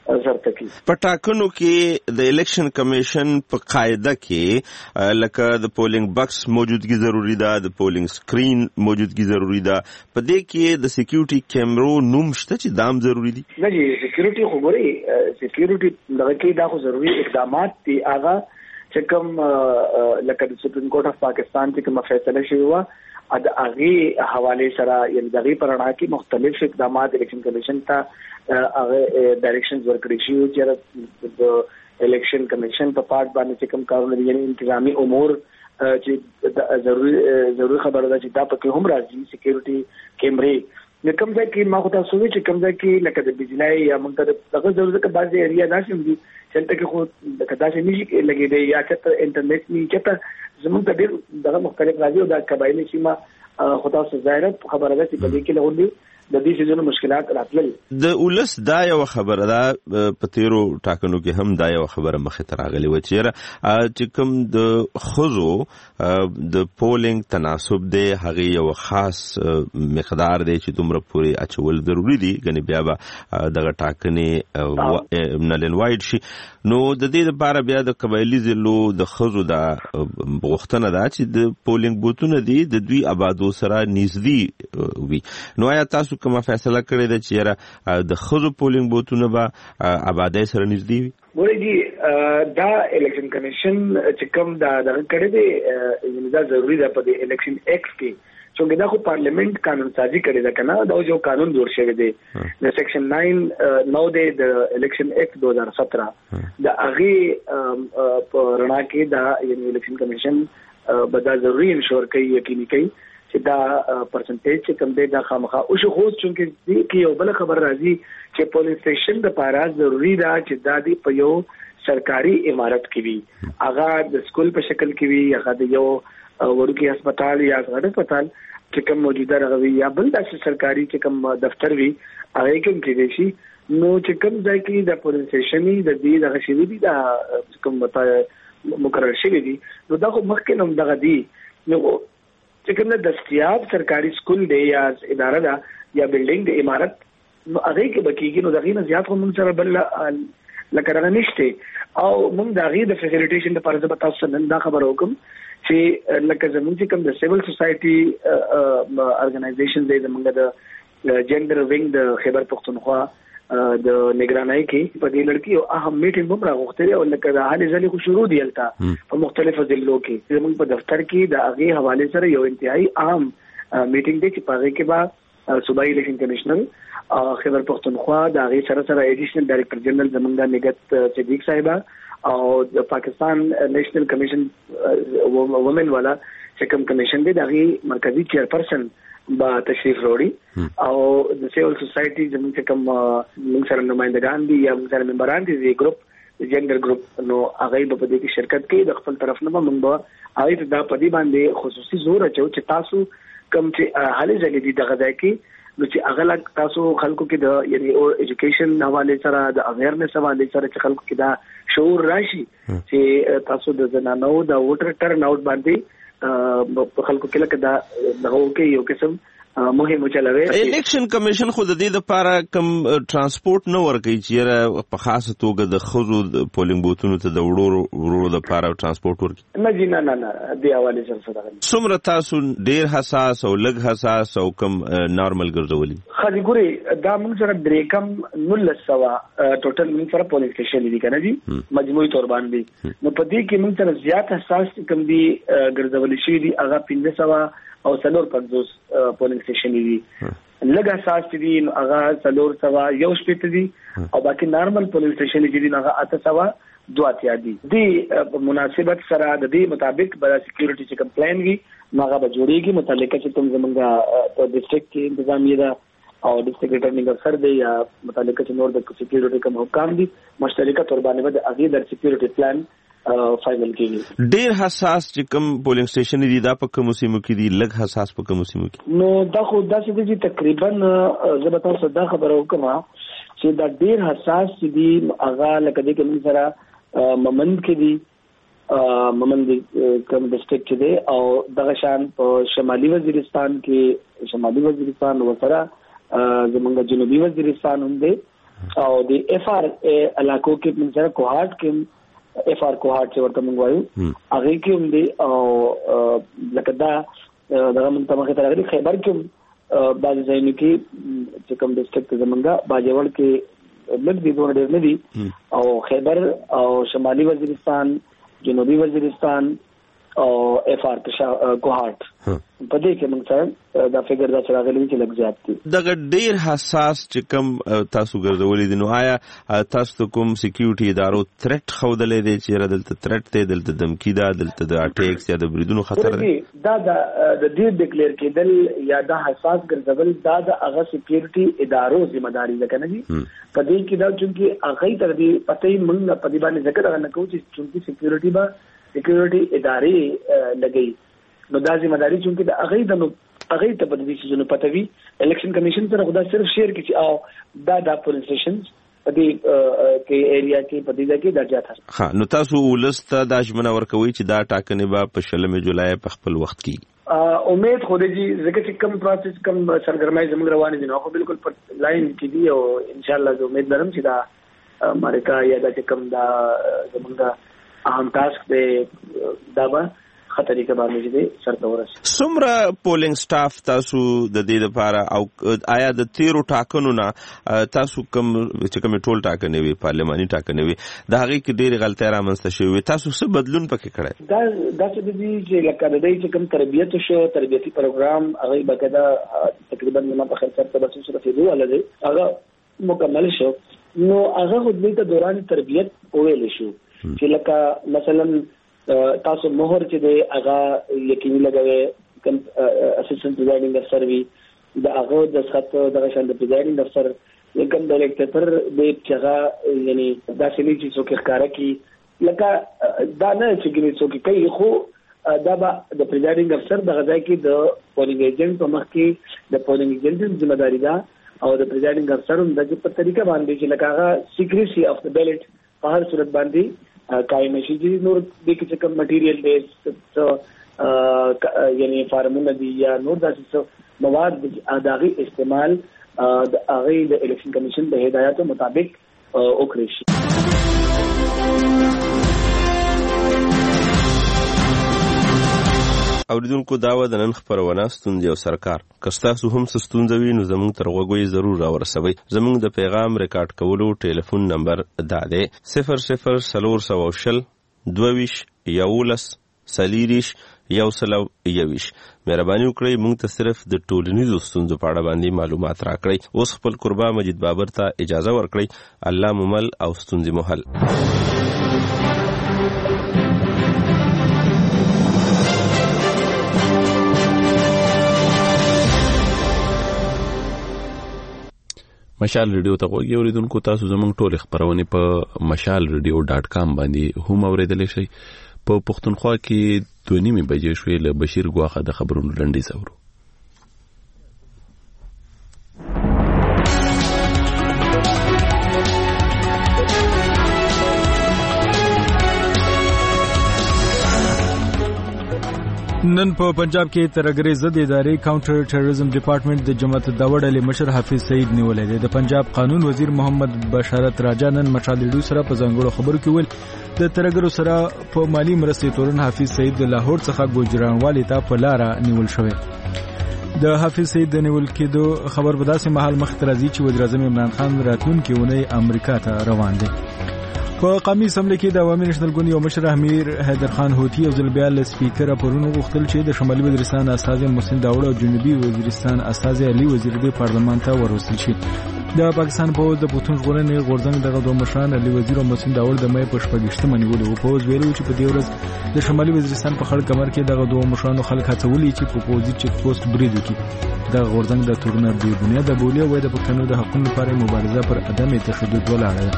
په ټاکنو کې د الیکشن کمیشن په قاعده کې لکه د پولینګ بکس موجودګي ضروری ده د پولینګ سکرین موجودګي ضروری ده په دې کې د سکیورټي کیمرو نوم شته چې دام ضروری دي نه جی سکیورټي خو ګوري سکیورټي دغه کې دا خو ضروری اقدامات دي هغه چې کوم لکه د سپریم کورټ اف پاکستان چې کوم فیصله شوی و د هغه حواله سره یعنی دغه پرانا کې مختلف اقدامات الیکشن کمیشن ته هغه ډایریکشنز ورکړي شي چې د الیکشن کمیشن په پارت باندې کوم کارونه یعنی انتظامی امور چې ضروري خبره ده چې دا پکې هم راځي سکیورټي کیمرې نو کوم ځای کې ما خو تاسو وی چې کوم ځای کې لکه د بجلی یا موږ ته دغه ضرورت کې بعض ایریا داسې دي چې ته کې خو کدا چې نشي لګي دی یا چې انټرنیټ نه چې زموږ د ډېر دغه مختلف راځي او د قبایلی سیمه خو تاسو ظاهر خبره ده چې په دې کې له د دې شیزونو مشکلات راتلل د ولس دا یو خبره ده په تیرو ټاکنو کې هم دا یو خبره مخې ته راغلی و چې کوم د خزو د پولینګ تناسب دی هغه یو خاص مقدار دی چې دومره پوري اچول ضروری دي غني بیا به دغه ټاکنې نلن وایډ شي نو د دې لپاره بیا د قبایلی ضلعو د خزو د غوښتنه ده چې د پولینګ بوتونه دي د دوی آبادو سره نږدې وي نو آیا تاسو کومه فیصله کړې ده چې د خزو پولینګ بوتونه به آبادی سره نږدې وي؟ ګورئ جی دا الیکشن کمیشن چې کوم دا کړی دی دا ضروري ده په دې الیکشن ایکټ کې چې دا خو پارلیمنت قانون سازي کړی ده کنه دا یو قانون جوړ شوی دی د سیکشن 9 نو دی د الیکشن ایکټ 2017 د هغه په رڼا کې دا یعنی الیکشن کمیشن به دا ضروري انشور کوي یقیني کوي چې دا پرسنټیج چې کوم دی دا خامخا او شو خو چې کې یو بل خبر راځي چې پولیس سټیشن د پاره ضروری ده چې دا دی په یو سرکاري عمارت کې وي هغه د سکول په شکل کې وي هغه د یو ورکی هسپتال یا غټ هسپتال چې کوم موجوده راغوي یا بل داسې سرکاري چې کوم دفتر وي هغه کوم کې شي نو چې کوم ځای کې د پولیس سټیشن د دې د غشي دي دا کوم مقرر شوی دي نو دا خو مخکې نوم دغه دی نو چې کوم دستیاب سرکاري سکول دی یا اداره ده یا بلډینګ د عمارت نو هغه کې بکیږي نو دغه نه زیات هم موږ سره بل لکه راغ نشته او موږ دغه د فیسیلیټیشن لپاره زه تاسو نن دا خبر وکم چې لکه زموږ چې کوم د سیول سوسایټي ارګنایزیشن دی زموږ د جندر وینګ د خیبر پختونخوا د نگرانۍ کې په دې لړکی او اهم میټینګ هم راغوښتل او لکه د حالې ځلې خو شروع دی الته په مختلفو ضلعو کې زموږ په دفتر کې د هغه حواله سره یو انتهایی اهم میټینګ دی چې په هغه کې با صوبایي الیکشن کمیشنر خیبر پختونخوا د هغه سره ایډیشنل ډایریکټر جنرال زمونږ نګت صدیق صاحب او د پاکستان نېشنل کمیشن وومن والا چې کوم کمیشن دی د هغه مرکزی چیرپرسن با تشریف وروړي او د سیول سوسایټي زمونږ کوم موږ سره نمائندگان دي یا موږ سره ممبران دي د ګروپ جنډر ګروپ نو هغه په دې کې شرکت کوي د خپل طرف نه موږ به هغه د پدی باندې خصوصي زور اچو چې تاسو کوم چې حالې ځای دي دغه ځای کې نو چې هغه تاسو خلکو کې د یعنی او ایجوکیشن حواله سره د اویرنس حواله سره چې خلکو کې دا شعور راشي چې تاسو د زنانو د ووټر ټرن اوټ باندې خلکو کې لکه دا دغه کې یو قسم مهم چلوي. الیکشن کمیشن خو د دې لپاره کوم ترانسپورت نه ورکوي چې په خاصه توګه د خزو پولینګ بوتونو ته د وړو لپاره ترانسپورت ورکوي. نه جی نه د حواله سره څومره تاسو ډیر حساس او لږ حساس او کوم نارمل ګرځولي؟ خالي ګوري دا موږ سره بریکم 1900 ټوټل موږ سره پولیس سټیشن دي کنه جی مجموعي تور باندې نو په دې کې موږ سره زیات حساس کوم دي ګرځولي شي دي هغه 1500 او 350 پولینګ سټیشن دي لږ اساس دي هغه 300 یو شپته دي او باقي نارمل پولینګ سټیشن دي هغه 800 دواتیا دي د مناسبت سره د دې مطابق بل سکیورټي چې کمپلین وي هغه به جوړیږي متعلقه چې کوم زمونږه په ډیسټریکټ کې انتظامیه ده او ډیسټریکټ ریټرنینګ افسر دی یا متعلقه چې نور د سکیورټي کوم حکام دي مشترکه تور باندې د هغه د سکیورټي پلان فاینل کیږي. ډیر حساس چې کوم پولینګ سټیشن دي دا په کوم سیمو کې دي لږ حساس په کوم سیمو کې نو دا خو داسې دي تقریبا زه به تاسو دا خبره وکم چې دا ډیر حساس دي هغه لکه دې کې موږ سره ممند کې دي ممند کوم ډیسټریکټ کې دي او دغه شان په شمالي وزیرستان وسره زمونږ جنوبي وزیرستان هم دي او د اف آر علاقو کې موږ سره کوهاټ کې اف آر کوهاټ چې ورته موږ وایو هغه کې هم دي او لکه دا دغه موږ ته مخه راغلي خیبر کې بعض ځایونو کې چې کوم ډیسټریکټ زمونږه باجوړ کې لږ دي دوه ډېر نه دي او خیبر او شمالي وزیرستان جنوبي وزیرستان او اف آر کوهاټ په دې کې موږ سره دا فګر دا راغلی چې لږ زیات دي. دغه ډیر حساس چې کوم تاسو ګرځولې دي نو آیا تاسو کوم سکیورټي ادارو تھریټ خودلې دي چې دلته تھریټ ته دلته دمکی دا دلته د اټیکس یا د بریدونو خطر دی دا د دې ډیکلیئر کېدل یا دا حساس ګرځول دا د هغه سکیورټي ادارو ذمہ داری ده کنه جی په دې کې دا چې هغه تر دې پته موږ په دې باندې ذکر نه کوو چې سکیورټي با سکیورټي ادارې لګي نو دا ذمہ داری چې د هغه ته په دې چې نو پته وي الیکشن کمیشن سره خدا صرف شیر کې چې او دا پولیس سټیشن په دې کې ایریا کې په دې کې درجه ده. ها نو تاسو ولسته د اجمنه ورکوي چې دا ټاکنې به په 16 جولای په خپل وخت کې امید خو دې ځکه چې کم پروسس کم سرګرمۍ زموږ روانې دي نو خو بالکل پر لاین کې دي او ان شاء الله زه امید لرم چې دا امریکا یا دا چې کم دا زموږ اهم تاسک دی دا به خطرې کې باندې دې سرته ورسي. څومره پولینګ سټاف تاسو د دې لپاره او آیا د تیرو ټاکنو نه تاسو کوم چې کوم ټول ټاکنې وي پارلماني ټاکنې وي د هغه کې ډېر غلطۍ رامنځته شوې تاسو څه بدلون پکې کړی؟ دا څه دي چې لکه د دې چې کوم تربیت شو تربیتي پروګرام هغه بګدا تقریبا ما په خرڅ ته بس سره فیدو ولدي هغه مکمل شو نو هغه خو دې دوران تربیت ویل شو چې لکه مثلا تاسو مهر چې دی هغه یقیني لګوي کوم اسسټنټ پریزایډینګ افسر وي دا هغه د خط دغه شان د پریزایډینګ افسر کوم ډایریکټر د چغه یعنی دا سلی چې څوک ښکارا کی لکه دا نه چې ګنې څوک کوي خو دا به د پریزایډینګ افسر د غځای کې د پولینګ ایجنټ په مخ کې د پولینګ ایجنټ ذمہ داری ده او د پریزایډینګ افسر هم د په طریقه باندې چې لکه هغه سیکریسي اف د بیلټ په هر صورت باندې قائم شي چې نور د کې کوم مټیریل دی یعنی فارمونه دي یا نور داسې مواد دغه استعمال د هغه د الیکشن کمیشن د هدایاتو مطابق وکړي شي. اوریدونکو دا و د نن خبرونه ستوندې او سرکار کستاسو هم ستوندوي نو زموږ تر غوږی ضرور راورسوي. زموږ د پیغام ریکارډ کولو ټلیفون نمبر دا دی 00 420 22 11 40 121. مهرباني وکړئ موږ ته صرف د ټولنیزو ستونزو په اړه باندې معلومات راکړئ. اوس خپل قربا مجید بابر ته اجازه ورکړئ. الله مو مل او ستونزې مو حل. مشال ریډیو ته غوږی اوریدونکو، تاسو زموږ ټول خبرونه په mashalradio.com باندې هم اوریدلی شئ. په پښتونخوا کې 2:30 بجې شوې له بشیر ګواخه د خبرونو لنډیز اورو. نن په پنجاب کې ترګری ضد ادارې کاونټر ټیرریزم ډپارټمنټ د جماعت داوړ علی مشر حافظ سعید نیولې دی. د پنجاب قانون وزیر محمد بشارت راجا نن مشالډو سره په ځنګړو خبرو کې ویل د ترګرو سره په مالی مرستې تورن حافظ سعید د لاهور څخه ګوجرانوالي ته په لار نیول شوی. د حافظ سعید د نیول کېدو خبر په داسې مهال مخ ته راځي چې وزیر اعظم عمران خان راتلونکي اونۍ امریکا ته روان دی. په قومي اسمبلی کې د عوامي نېشنل ګوند یو مشر امیر حیدر خان هوتی او ځل بیا له سپیکر پرونو غوښتل چې د شمالي وزیرستان استاذ محسن داوړ او جنوبي وزیرستان استاذ علي وزیر د پارلمان ته ورسول شي. د پاکستان پوز د پښتون ژغورنې غورځنګ دغه دوه مشران علي وزیر او محسن داوړ د مې په 28 نیولو پوز ویلو چې په دې ورځ د شمالي وزیرستان په خړ کمر کې دغه دوه مشرانو خلک هڅولي چې په پوزي چیک پوسټ برید وکړي. د غورځنګ د تورنه بې بنیاده بولی او د پښتنو د حقوقو لپاره مبارزه پر عدم تشدد ولاړه.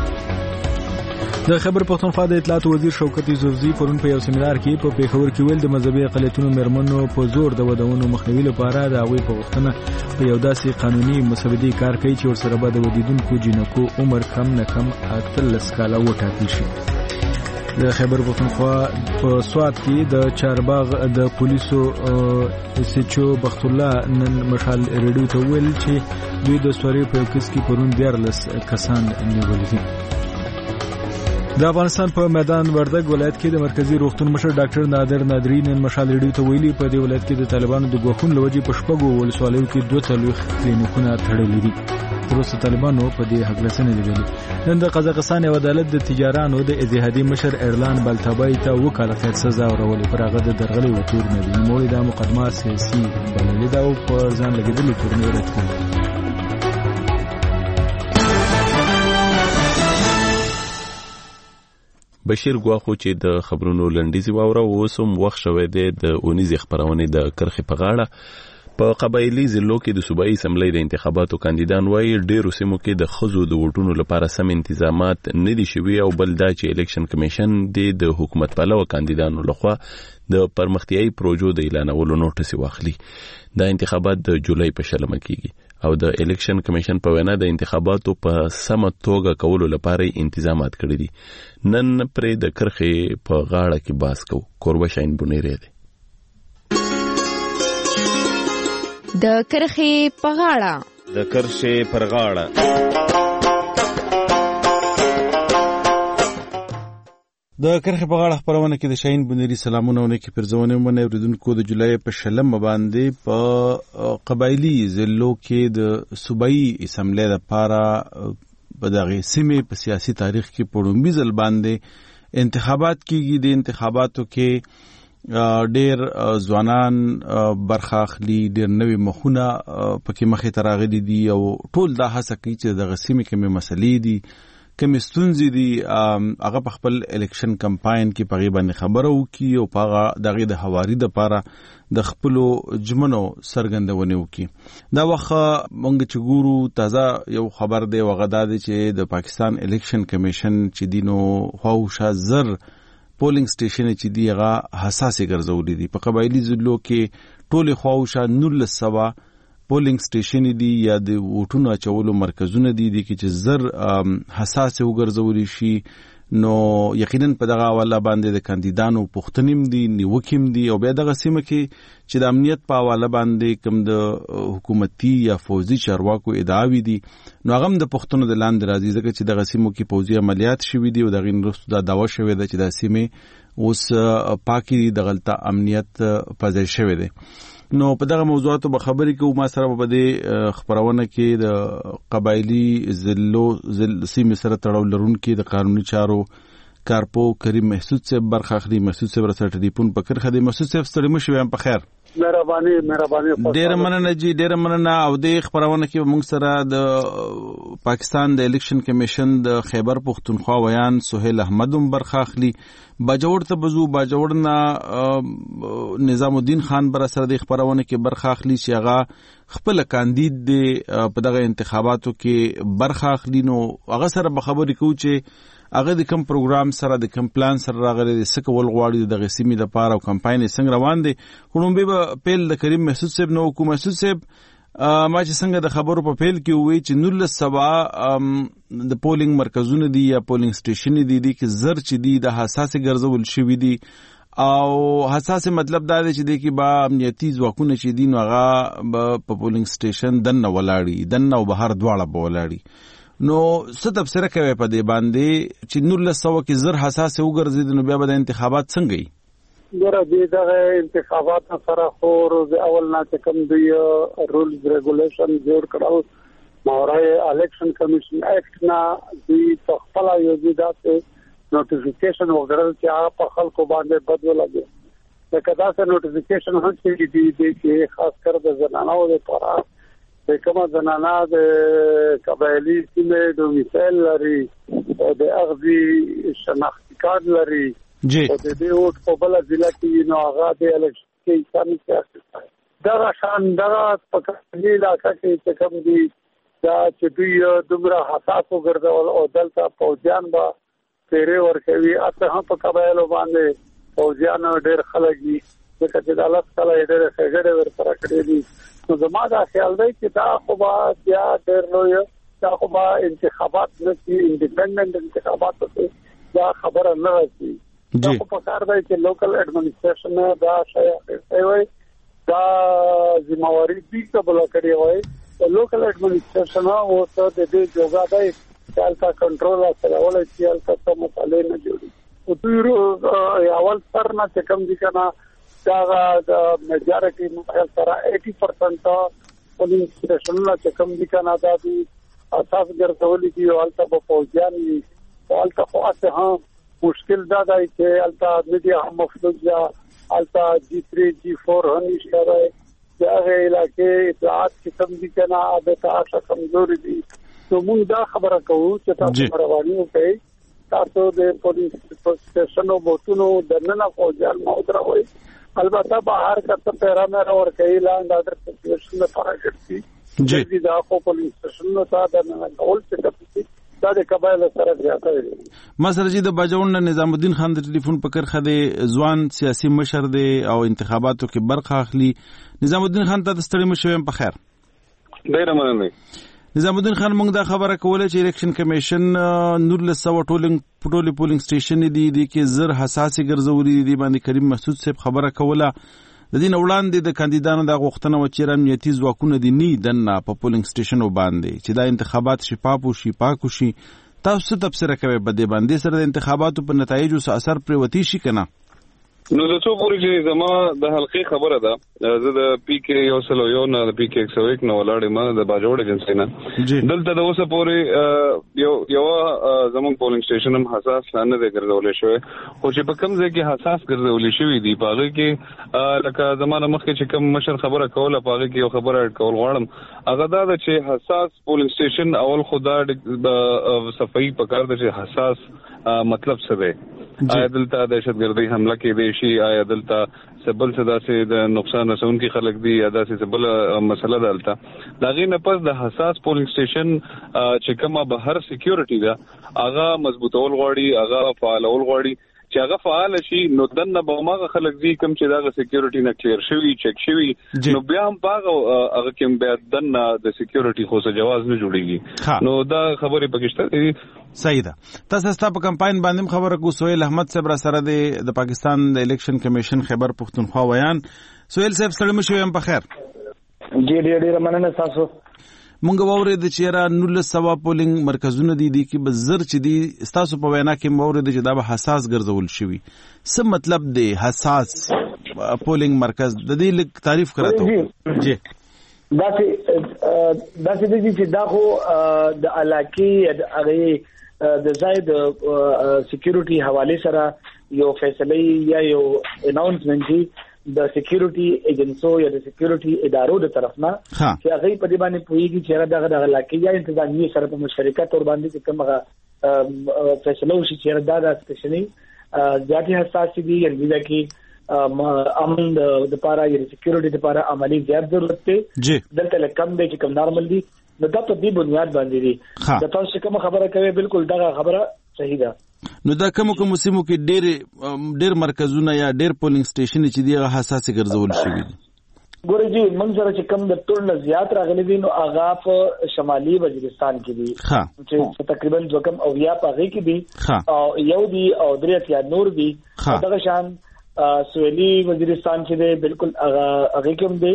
د خبر پښتونخوا د اطلاعات وزیر شوکت یوسفزي پرون په یو سیمینار کې په پیښور کې ویل د مذهبي اقلیتونو مرمنو په زور د ودونو مخنیوي لپاره د هغوی په غوښتنه په یو داسې قانوني مسودې کار کوي چې ورسره به د ودیدونکو جنکو عمر کم نه کم 18 کاله وټاکل شي. د خبر پښتونخوا په سوات کې د چارباغ د پولیسو سچو بخت الله نن مشال ریډیو ته ویل چې دوی د سوري په کیس کې پرون 14 کسان نیول دي. د افغانستان په میدان وردګ ولایت کې د مرکزی روغتون مشر ډاکټر نادر نادری نن مشال ریډیو ته ویلي په دې ولایت کې د طالبانو د ګواښونو لوجې په شپږو ولسوالیو کې 2 کلینیکونه تړلي دي. تروسه طالبانو په دې حق رسنه لیدلې. نن د قزاقستان یو عدالت د تجارانو د اتحادیې مشر ایرلان بالتابای ته وکالت سزا ورولې پر هغه د درغلي وتور نه دي. نوموړي د مقدمه سیاسي بللې دا او په ځان لګیدلې تورنې رد کړې. بشیر ګواخو چې د خبرونو لنډیزي واوره اوسم وخت شوه د اونیز خبرونه د کرخې په غاړه. په قبایلی ضلعو کې د صوبایي اسمبلی د انتخاباتو کاندیدان وایي ډیرو سیمو کې د خزو د ووټونو لپاره سم تنظیمات نه دي شوي او بل دا چې الیکشن کمیشن د حکومت پلوه کاندیدانو لخوا د پرمختیايي پروژو د اعلانولو نوټس واخلي. دا انتخابات د جولای په 16 کېږي او د الیکشن کمیشن په وینا د انتخاباتو په سمه توګه کولو لپاره تنظیمات کړی دي. نن پرې د کرخې په غاړه کې باس کو کوربه شاین بونیری دی. د کرخې په غاړه د کرخې پر غاړه د کرخې په غاړه خبرونه کې د شاین بونیری سلامونه ونکي پرځونه مونږ اوریدونکو د جولای په 16 باندې په قبایلی ضلعو کې د صوبایي اسمبلی لپاره په دغه سیمه په سیاسي تاریخ کې پړومبي ځل باندې انتخابات کېږي. د انتخاباتو کې ډېر ځوانان برخه اخلي، ډېر نوې مخونه پکې مخې ته راغلي دي او ټول دا هڅه کوي چې دغه سیمه کې مسلې دي کومې ستونزې دي هغه په خپل الیکشن کمپاین کې په غیبه خبرو وکړي او په دغه د حواري د لپاره د خپل جمنو سرګندونه وکړي. دا وخت مونږ چې ګورو تازه یو خبر دی وغدا دی چې د پاکستان الیکشن کمیشن چې دینو خواوشه زر پولینګ سټیشن چې دی هغه حساسه ګرځولې دي. په قبایلی ضلعو کې ټول خواوشه 1900 پولینګ سټیشن دي یا د ووټونو اچولو مرکزونه دي چې زر حساسه وګرځول شي. نو یقینا په دغه حواله باندې د کاندیدانو پوښتنیم دي نیوکیم دي او بیا دغه سیمه کې چې د امنیت په حواله باندې کوم د حکومتي یا فوزي چارواکو ادعاوی دي نو هغه د پښتنو د لاندې راځي ځکه چې دغه سیمو کې فوزي عملیات شوي دي او دغه نرستو دا داوا شوی دی چې د سیمه اوس پاکي د غلطه امنیت پځای شوی دی. نو په دغه موضوعاتو به خبرې کوو. ما سره په دې خبرونه کې د قبایلی ضلعو سیمې سره تړاو لرونکي د قانوني چارو کارپو کریم محسود صاحب برخه اخلي. محسود صاحب سره ټلیفون په کرخه دی. محسود صاحب ستړي مشو یم په خیر. مهرباني ډېر مننه جی، ډېر مننه. او د خبرونه کې موږ سره د پاکستان د الیکشن کمیشن د خیبر پختونخوا ویان سہیل احمد هم برخه اخلي. باجوړ ته بزو باجوړ نه نظام الدین خان بر سره د خبرونه کې برخه اخلي چې هغه خپل کاندید دی په دغه انتخاباتو کې برخه اخلي. نو هغه سره به خبرې کوو چې هغه د کوم پروګرام سره د کوم پلان سره راغلی د څه کول غواړي د غسیمي د پاره او کمپاین څنګه روان دي. خو به پیل د کریم محسود صاحب نو کوم محسود صاحب ما چې څنګه د خبرو په پیل کې وی چې 1900 د پولینګ مرکزونه دي یا پولینګ سټیشن دي کې زر چې دي د حساس ګرځول شوی دي او حساس مطلب دا دی چې د کې با امنیتي ځواکونه چې دي نو هغه په پولینګ سټیشن دنه ولاړی دنه او بهر دواړه به ولاړی. نو څه تفسیر کوي په دې باندې چې 1900 کې زر حساس وګرځي نو بیا به د انتخابات څنګه وي؟ ګوره دغه انتخابات سره خو د اول نه کوم دی رولز ریګولیشن جوړ کړو مورای الیکشن کمیشن اکټ نه دی خپل یو ځای نوټیفیکیشن وګړل چې هغه په خلکو باندې بدل لګي. دا کدا سره نوټیفیکیشن هم چې دی خاص کر د زنانو لپاره د کومه زنانه د قبایلی سیمه ډومیسایل لري او د اغذی شناختی کارت لري جی او د دې وټ په بل ضلع کې نو هغه د الیکشن کې انساني سیاست دا شان دا په کلی علاقہ کې چې کوم دي دا چې دوی دومره حساس وګرځول او دلته فوجیان با تیرې ورکوي اته هم په قبایلو باندې فوجیان ډېر خلک دي چې د الله تعالی ډېر خېګړې ور سره کړې دي. نو زما دا خیال دی چې دا خو با بیا ډېر لوی دا خو با انتخابات نه چې انډیپندنت انتخابات ته دا خبره نه راځي. دا خو په کار دی چې لوکل اډمنسټریشن دا شای وي دا ذمہواری دې ته بل کړی وي لوکل اډمنسټریشن او ته د دې جوګا دی چې کا کنټرول سره ولې چې تاسو مطالعه نه جوړي او دوی اول سر نه چې کوم دي کنه دا د میجارټي مخالف سره 80% پولیس سټیشنونه چې کوم دي کنه دا دي اساس ګرځولې دي او البته په فوجیان او البته خو اته هم مشکل دا دی چې البته میډیا هم مفلوج یا البته G3 G4 هم نشته دا علاقې اطلاعات چې کوم دي کنه د تاسو کمزوري دي. نو موږ دا خبره کوو چې تاسو رواني وکړئ تاسو د پولیس سټیشن او بوتونو دننه فوجیان مو دروي البته بهر کته پیرامیر اور کوي لاند اندر سچویشن لپاره ګرځي جی دا خو پولیس سټیشن نو ساده نه کول څه کوي دا د قبایل سره زیاته وي. مسر جی د باجوړ نظام الدین خان د ټلیفون په کرخه دی ځوان سیاسي مشر دی او انتخاباتو کې برخه اخلي. نظام الدین خان ته ستړي مشوم په خیر. ډیر مننه. نظام الدین خان موږ دا خبره کوله چې الیکشن کمیشن 1900 ټولې پولینګ سټیشن دي کې زر حساسي ګرځولې دي باندې کریم محسود صاحب خبره کوله. د دین وړاندې د کاندیدانو د غوښتنه و چې امنیتي ځواکونه دي نه دنه په پولینګ سټیشن باندې چې دا انتخابات شفاف او پاک شي. تاسو تفسیر کوي په دې باندې سره د انتخاباتو په نتایجو څه اثر پریوتی شي کنه؟ نو د څو پوری چې زما د حلقې خبره ده زه د پی کې یو سلو یو نه د پی کې 101 نه ولاړې ما د باجوړ ایجنسی نه دلته د اوسه پوری یو زمون پولینګ سټیشن هم حساس نه دی ګرځولې شوی خو چې په کوم ځای کې حساس ګرځولې شوی دی په هغه کې لکه زمانه مخکې چې کوم مشر خبره کوله په هغه کې یو خبره اډ کول غواړم هغه دا چې حساس پولینګ سټیشن اول خدا د صفائی په کار د چې حساس مطلب څه دی آیا دلته دهشتګردي حمله کې دی شي آیا دلته سبل صدا سي د نقصان رسونکي خلک دي یا داسې سبل مسله دلته داغه نه پس د حساس پولینګ سټیشن چې کومه بهر سکیورټي ده هغه مضبوطول غواړي هغه فعالول غواړي چې هغه فعال شي نو دنه به ماغه خلک دي کوم چې داغه سکیورټي نه کلیر شوی چک شوی نو بیا هم باغه هغه کوم بیا دنه د سکیورټي خو څه جواز نه جوړیږي نو دا خبره پکشته صحیح ده. تاسو ستاسو په کمپاین باندې خبره کو سہیل احمد صاحب سره د پاکستان د الیکشن کمیشن خیبر پختونخوا ویان. سہیل صاحب سلام شوم په خیر. جی ډیر مننه تاسو. مونږ وورید چې را 1900 پولینګ مرکزونه دي کې بزر چې دي تاسو په وینا کې مورید چې دا به حساس ګرځول شوی څه مطلب دی حساس پولینګ مرکز د دې لیک تعریف کراته جی دا چې دا خو د علاقې هغه د ځای د سکیورټي حواله سره یو فیصله یا یو اناونسمنت دی د سکیورټي ایجنسو یا د سکیورټي ادارو د طرفنا چې هغه په دې باندې پوېږي چې دغه علاقې یا انتظامی سره په مشارکت ور باندې کومه فیصله وشي چې دا د سپیشلی ذاتي حساس دي یعنی چې امن د لپاره یا سکیورټي لپاره عملی زیات ضرورت دی دلته لکم دی چې کوم نارمل دي نو دا په دې بنیاد باندې دي دا تاسو کوم خبره کوي بالکل دا خبره صحیح ده. نو دا کوم سیمو کې ډېر مرکزونه یا ډېر پولینګ سټیشن چې دی حساس ګرځول شوی دي. ګورې جی موږ سره چې کوم د ټول نه زیات راغلي دي نو هغه په شمالي وزیرستان کې دي چې تقریبا رقم او یا په هغه کې دي او یو دي او درې یا نور دي دغه شان سویلی وزیرستان چې دی بالکل هغه کوم دی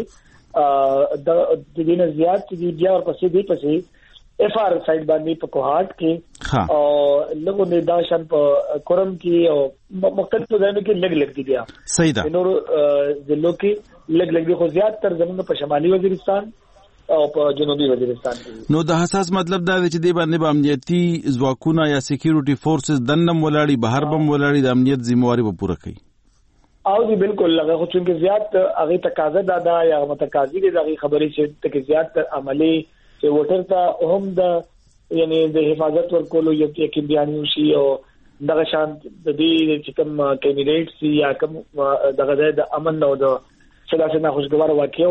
د دینه زیات چې بیا ورپسې دی پسې اف آر سایډ باندې په کوهات کې او لږ نه دا شان په کورم کې او مختلف ځایونو کې لګ دي بیا صحیح ده نور ضلعو کې لګ دي خو زیات تر زموږ په شمالي وزیرستان او په جنوبي وزیرستان کې. نو د حساس مطلب دا دی چې دی باندې امنیتي ځواکونه یا سکیورټي فورسز دنم ولاړی بهر بم ولاړی د امنیت ذمہواری به پوره کوي او دی بالکل لگا خو چونکه زیات هغه تقاضا دادا یا متقاضی دي هغه خبرې چې تک زیات عملی چې ووټر ته هم د یعنی د حفاظت ورکولو یو کې بیان شي او دغه شان د دې چې کوم کینډیډیټس یا کوم دغه د امن او د سلاسه خوشګوار واقع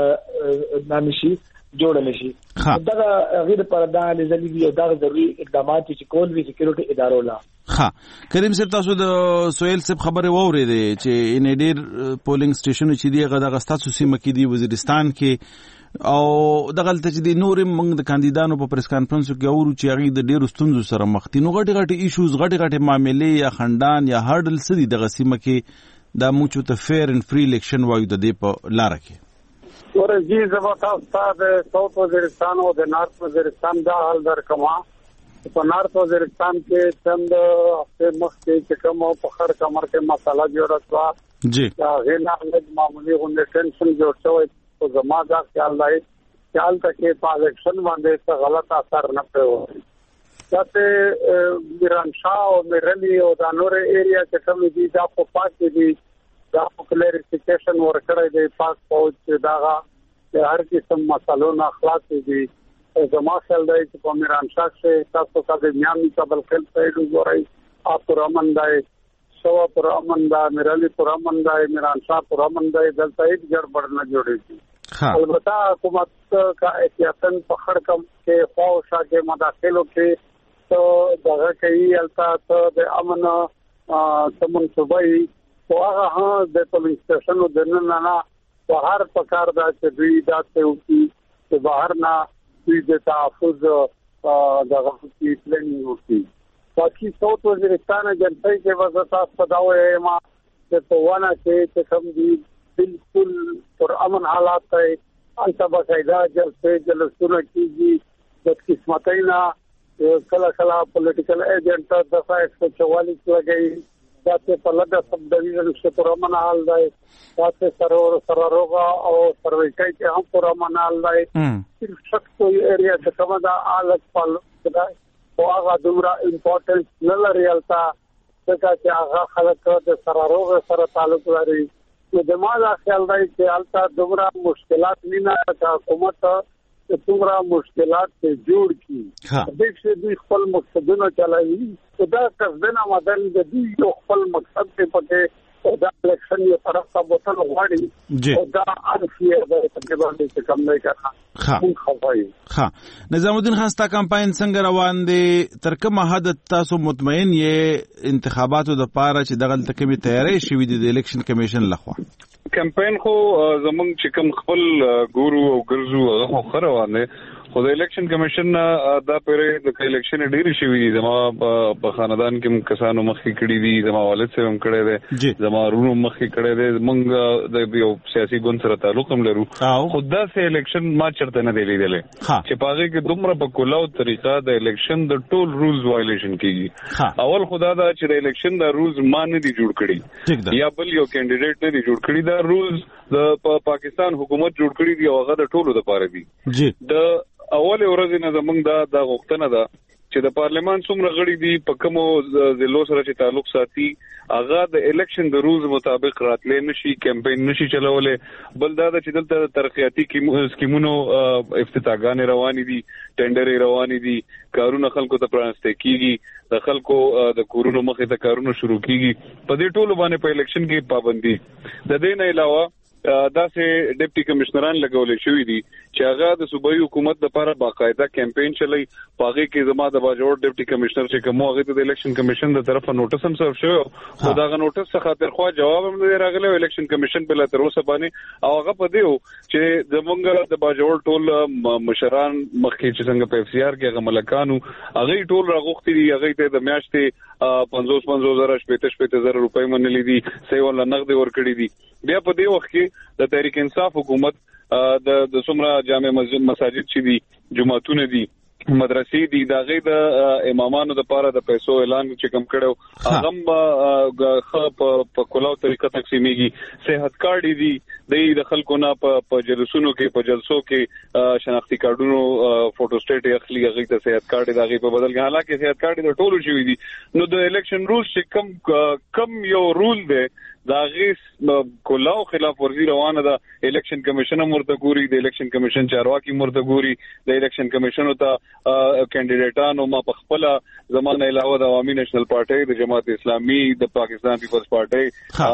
او نامشي جوړل شي دغه غیر پردا لزلی دی او دغه ضروري اقدامات چې کول وی سکیورټي ادارو لا کریم صاحب تاسو د سویل صاحب خبره واورېدې چې ان ډېر پولینګ سټیشن چې دی غدا غستاسو سیمه کې دی وزیرستان کې او دغه ته چې دی نور موږ د کاندیدانو په پریس کانفرنس کې اورو چې هغه د ډېر ستونزو سره مخ دي نو غټي ایشوز غټي معاملې یا خندان یا هارډل سدي دغه سیمه کې دا موږ ته فیر اند فری الیکشن وایو د دې په لار کې ورځي زبتا استاد ساوث وزیرستان او د نارث وزیرستان دا حال در کما په نارث وزیرستان کې چند هفته مخکې چې کوم په خر کمر کې مسله جوړه شو جی دا غینا لږ معمولی غونډه ټینشن جوړ شوی او زما دا خیال دی چې حال تک په الیکشن باندې څه غلط اثر نه پوي ځکه میران شاه او میرلی او د نور ایریا چې کوم دي دا په پاک دي دا کلیریفیکیشن ورکړی دی پاک فوج داغه هر قسم مسلو نه خلاص دي زما خیال دی چې په میران شاه کې تاسو کله میامي کابل خل سایډ وګورئ آپ رامن دای شو پر امن دا میرلی پر امن دا میران شاه پر امن دا دلته هیڅ ګډوډ نه جوړیږي البته حکومت کا احتیاطن پخړ کم کې فوشا کې مداخلو کې تو دغه کوي البته ته د امن سمون صوبای او هغه د پولیس سټیشن د نن نه بهر پکار دا چې دوی دا ته وکي چې بهر نه دوی د تحفظ دغه کی پلانینګ وکړي باقي ساوث وزیرستان جنتای کې وزتا پداوې ما چې په ونه کې کوم دي بالکل پر امن حالات ته انت باقاعده جلسونه کیږي د قسمتینا کله پولیټیکل ایجنټ دفعه 144 لګي دا په لږه سب ډیویژن کې پر امن حال دی دا سره روغا او سرویکای کې هم پر امن حال دی صرف شخص ایریا چې کومه دا حالت په دا او هغه دومره امپورټنس نه لري البته ځکه چې هغه خلک د سره روغ سره تعلق لري نو د ما دا خیال دی چې البته دومره مشکلات نه چې حکومت دومره مشکلات جوړ کړي د دې دوی خپل مقصدونه چلایي دا قصدنا مدن د دې یو خپل مقصد ته پټه او دا الیکشن یو طرف ته بوتل غواړي او دا انفیر د تقریبا د کم نه کړه ها نظام الدین خان ستا کمپاین څنګه روان دي تر کومه حد تاسو مطمئن یې انتخاباتو د پاره چې دغه تکمه تیاری شوې د الیکشن کمیشن لخوا کمپاین خو زمونږ چې کوم خپل ګورو او ګرځو هغه خو روانه خو د الیکشن کمیشن دا پیره د الیکشن ډیری شوی زما په خاندان کې کسانو مخکې کړی دي زما والد سره هم کړی دی زما ورونو مخکې کړی دی مونږ د یو سیاسي ګوند سره تعلق هم لرو خو دا سه الیکشن ما چرته نه دی لیدلې چې پاغه کې دومره په کولاو طریقه د الیکشن د ټول رولز وایلیشن کیږي اول خدا دا چې د الیکشن د رولز ما نه دی جوړ کړی یا بل یو کینډیډیټ نه دی جوړ کړی دا رولز د پاکستان حکومت جوړ کړی دی او هغه د ټولو لپاره دی د اول ورځ نه زمونږ دا غوښتنه ده چې د پارلیمان څومره غړي دي په کومو ضلعو سره چې تعلق ساتي هغه د الیکشن د رولز مطابق راتلې نشي کمپاین نشي چلولې بل دا چې دلته ترقیاتي سکیمونو افتتاحګانې روانې دي ټینډرې روانې دي کارونه خلکو ته پرانسته کیږي د خلکو د کورونو مخې ته کارونه شروع کیږي په دې ټولو باندې په الیکشن کې پابندي د دې نه علاوه دا سه ډیپټي کمشنران لګولې شوې دي چې هغه د صوبایي حکومت لپاره باقاعده کمپاین چلای پاغه کې زما د باجوړ ډیپټي کمشنر چې کوم هغه ته د الیکشن کمیشن د طرفه نوټس هم سرف شو خو دا نوټس څخه ترخوا جواب هم نه راغلی الیکشن کمیشن بل تر اوسه باندې او هغه په دیو چې زمونږ د باجوړ ټول مشران مخکې چې څنګه په اف سی آر کې هغه ملکانو هغه ټول راغوختي دي هغه ته د میاشتې 50,000 روپۍ منلې دي سې ولا نقد ورکړي دي بیا په دې وخت کې د تحریک انصاف حکومت د څومره جامع مساجد چې دي جمعتون دي مدرسې دي دا غي د امامانو د پاره د پیسو اعلان چې کم کړو هغه په کلاو طریقه تقسیمېږي صحت کارت دي د خلکو نه په جلسونو کې په جلسو کې شناختی کارتونو فوټو سټیټ اخلي هغه ته صحت کارت دا غي په بدل کې حالکه صحت کارت د ټولو شوی دي نو د الیکشن رولز چې کم یو رول دی دا غیس کلاو خلاف ورزي روانه ده الیکشن کمیشن مرته ګوري د الیکشن کمیشن چارواکي مرته ګوري د الیکشن کمیشن ته کینډیډیټانو ما په خپل زمانه علاوه د عوامي نېشنل پارټي د جماعت اسلامي د پاکستان پیپلز پارټي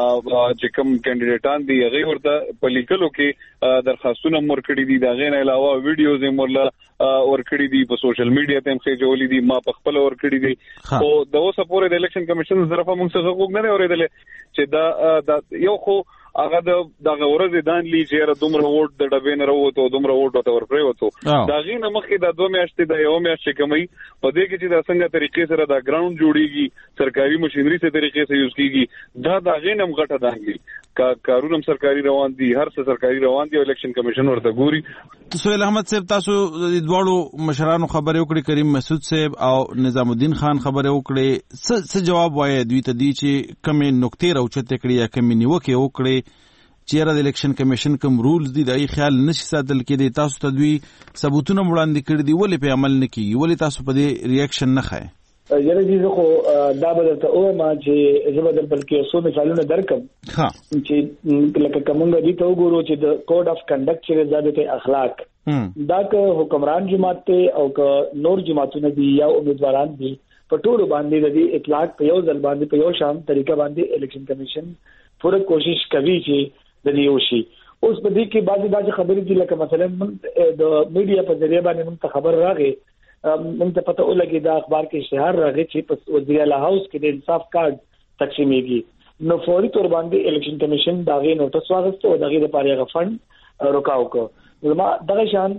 چې کوم کینډیډیټان دي هغه ورته په لیکلو کې درخواستونه مرکړي دي دا غیر علاوه ویډیوز هم ورکړي دي په سوشل میډیا ته هم ښه دي ما په خپل ورکړي دي او د اوسه پورې د الیکشن کمیشن طرفه موږ څه حقوق نه اورېدل چې دا یو خو هغه د غورز دان لی چې دومره ووټ د ډبې نه راوته دومره ووټ ته ورپریوته دا غینه مخکې د 2 میاشتې د 1 میاشت کمای په دې کې چې د څنګه طریقې سره د ګراوند جوړیږي سرکاري مشینری سره طریقې سره یوز کیږي دا غینه مغټه دانګي کارونه سرکاري روان دي هر څه سرکاري روان دي الیکشن کمیشن ورته ګوري سہیل احمد صاحب تاسو د دوړو مشرانو خبرې وکړې کریم مسعود صاحب او نظام الدین خان خبرې وکړې څه جواب وایي دوی ته دي چې کمې نقطې راوچته کړې یا کمې نیوکه وکړې چې د الیکشن کمیشن کوم رولز دي دای خیال نشي ساتل کېدی تاسو ته دوی ثبوتونه وړاندې کړی دی ولې په عمل نه کیږي ولې تاسو په دې ریاکشن نه خای یره دې خو دا بدلته او ما چې زبر بلکې څو مثالونه درکم ها چې لکه کومه دي ته وګورو چې د کوډ اف کنډکټ چې ضابطه اخلاق دا که حکمران جماعت ته او که نور جماعتونه دي یا امیدواران دي په ټولو باندې د اطلاق په یو ځل باندې په یو شان طریقه باندې الیکشن کمیشن پوره کوشش کوي چې د نیوشي اوس په دې کې بعضی خبرې دي لکه مثلا د میډیا په ذریعہ باندې موږ خبر راغی موږ ته پته ولګي دا اخبار کې اشتهار راغی چې په وزیر اعلی هاوس کې د انصاف کارت تقسیمېږي نو فوري تور باندې الیکشن کمیشن داغه نوټس واغسته او دغه لپاره غفند رکاو کو زما دغه شان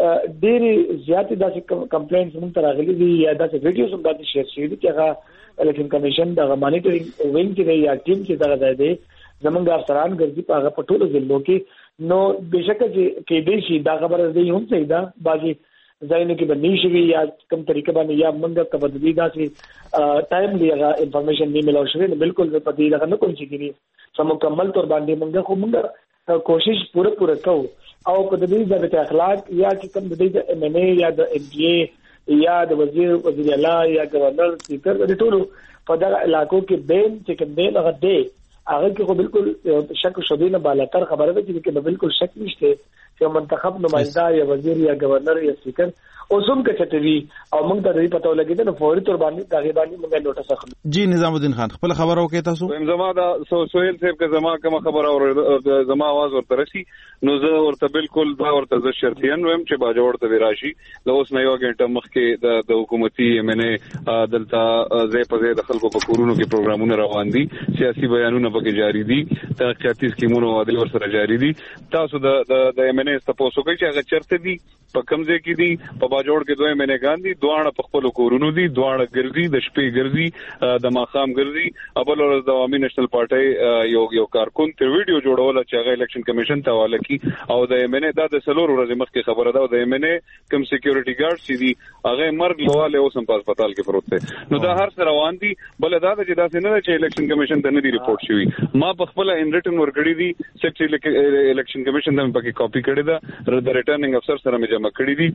ډېری زیاتې داسې کمپلینټس موږ ته راغلي دي یا داسې ویډیوز هم داسې شیر شوي دي چې هغه الیکشن کمیشن دغه مانیټرینګ وینګ کې یا ټیم کې دغه ځای دی زمونږ افسران ګرځي په هغه پټولو ضلعو کې نو بشکه چې کې دې شي دا خبره دی هم صحیح ده باجی ځایونه کې باندې شي یا کوم طریقه باندې یا موږ ته بدلی داسې ټایم لیغه انفارمیشن نه ملو شوی بالکل په دې دغه نه کوم شي کېږي سم مکمل تور باندې موږ کوشش پوره کوو او په دې ضابطه اخلاق یا چې کوم د ام ان ای یا د ام جی ای یا د وزیر اعلی یا گورنر سپیکر د ټولو په دغه علاقو کې بین چې کوم دی هغه دی هغه کې خو بالکل شک شوبینه بالاتر خبره ده چې بالکل شک نشته چې منتخب نمائنده یا وزیر یا گورنر یا سپیکر اوسم کې چټوي او موږ ته دې پته ولګی نو فوري تور باندې دغه باندې موږ نوټس اخلو جی نظام الدین خان خپل خبرو کې تاسو زما دا سہیل صاحب کې زما کوم خبره او زما आवाज ورته راشي نو زه ورته بالکل دا ورته ز شرطیان ويم چې باجوړ ته راشي د اوس نه یو غنټه مخکې د حکومتي منه دلته زې په زې د خلکو په کورونو کې پروګرامونه روان دي سیاسي بیانونه پکې جاری دي تحقیقاتي سکیمونه او د ور سره جاری دي تاسو د منه تاسو کوي چې هغه چرته دي په کمزې کې دي په باجوړ کې دوه منه ګاندي دوه په خپل کورونو دي دوه ګرځي د شپې ګرځي د ماخام ګرځي ابل ورځ د عوامي نېشنل پارټي یو کارکون ته ویډیو جوړول چې هغه الیکشن کمیشن ته حواله کی او د منه د سلور ورځې مخکې خبره ده د منه کم سکیورټي ګارد سي دي هغه مرګ لواله اوس هم په هسپتال کې پروت دی نو دا هر څه روان دي بل دا چې دا څنګه چې الیکشن کمیشن ته نه دی ریپورت شوی ما په خپل ان ریټن ورکړی دي سیکټری الیکشن کمیشن ته پکې کاپی کړي کړی دا د ریټرنینګ افسر سره مې جمع کړی دي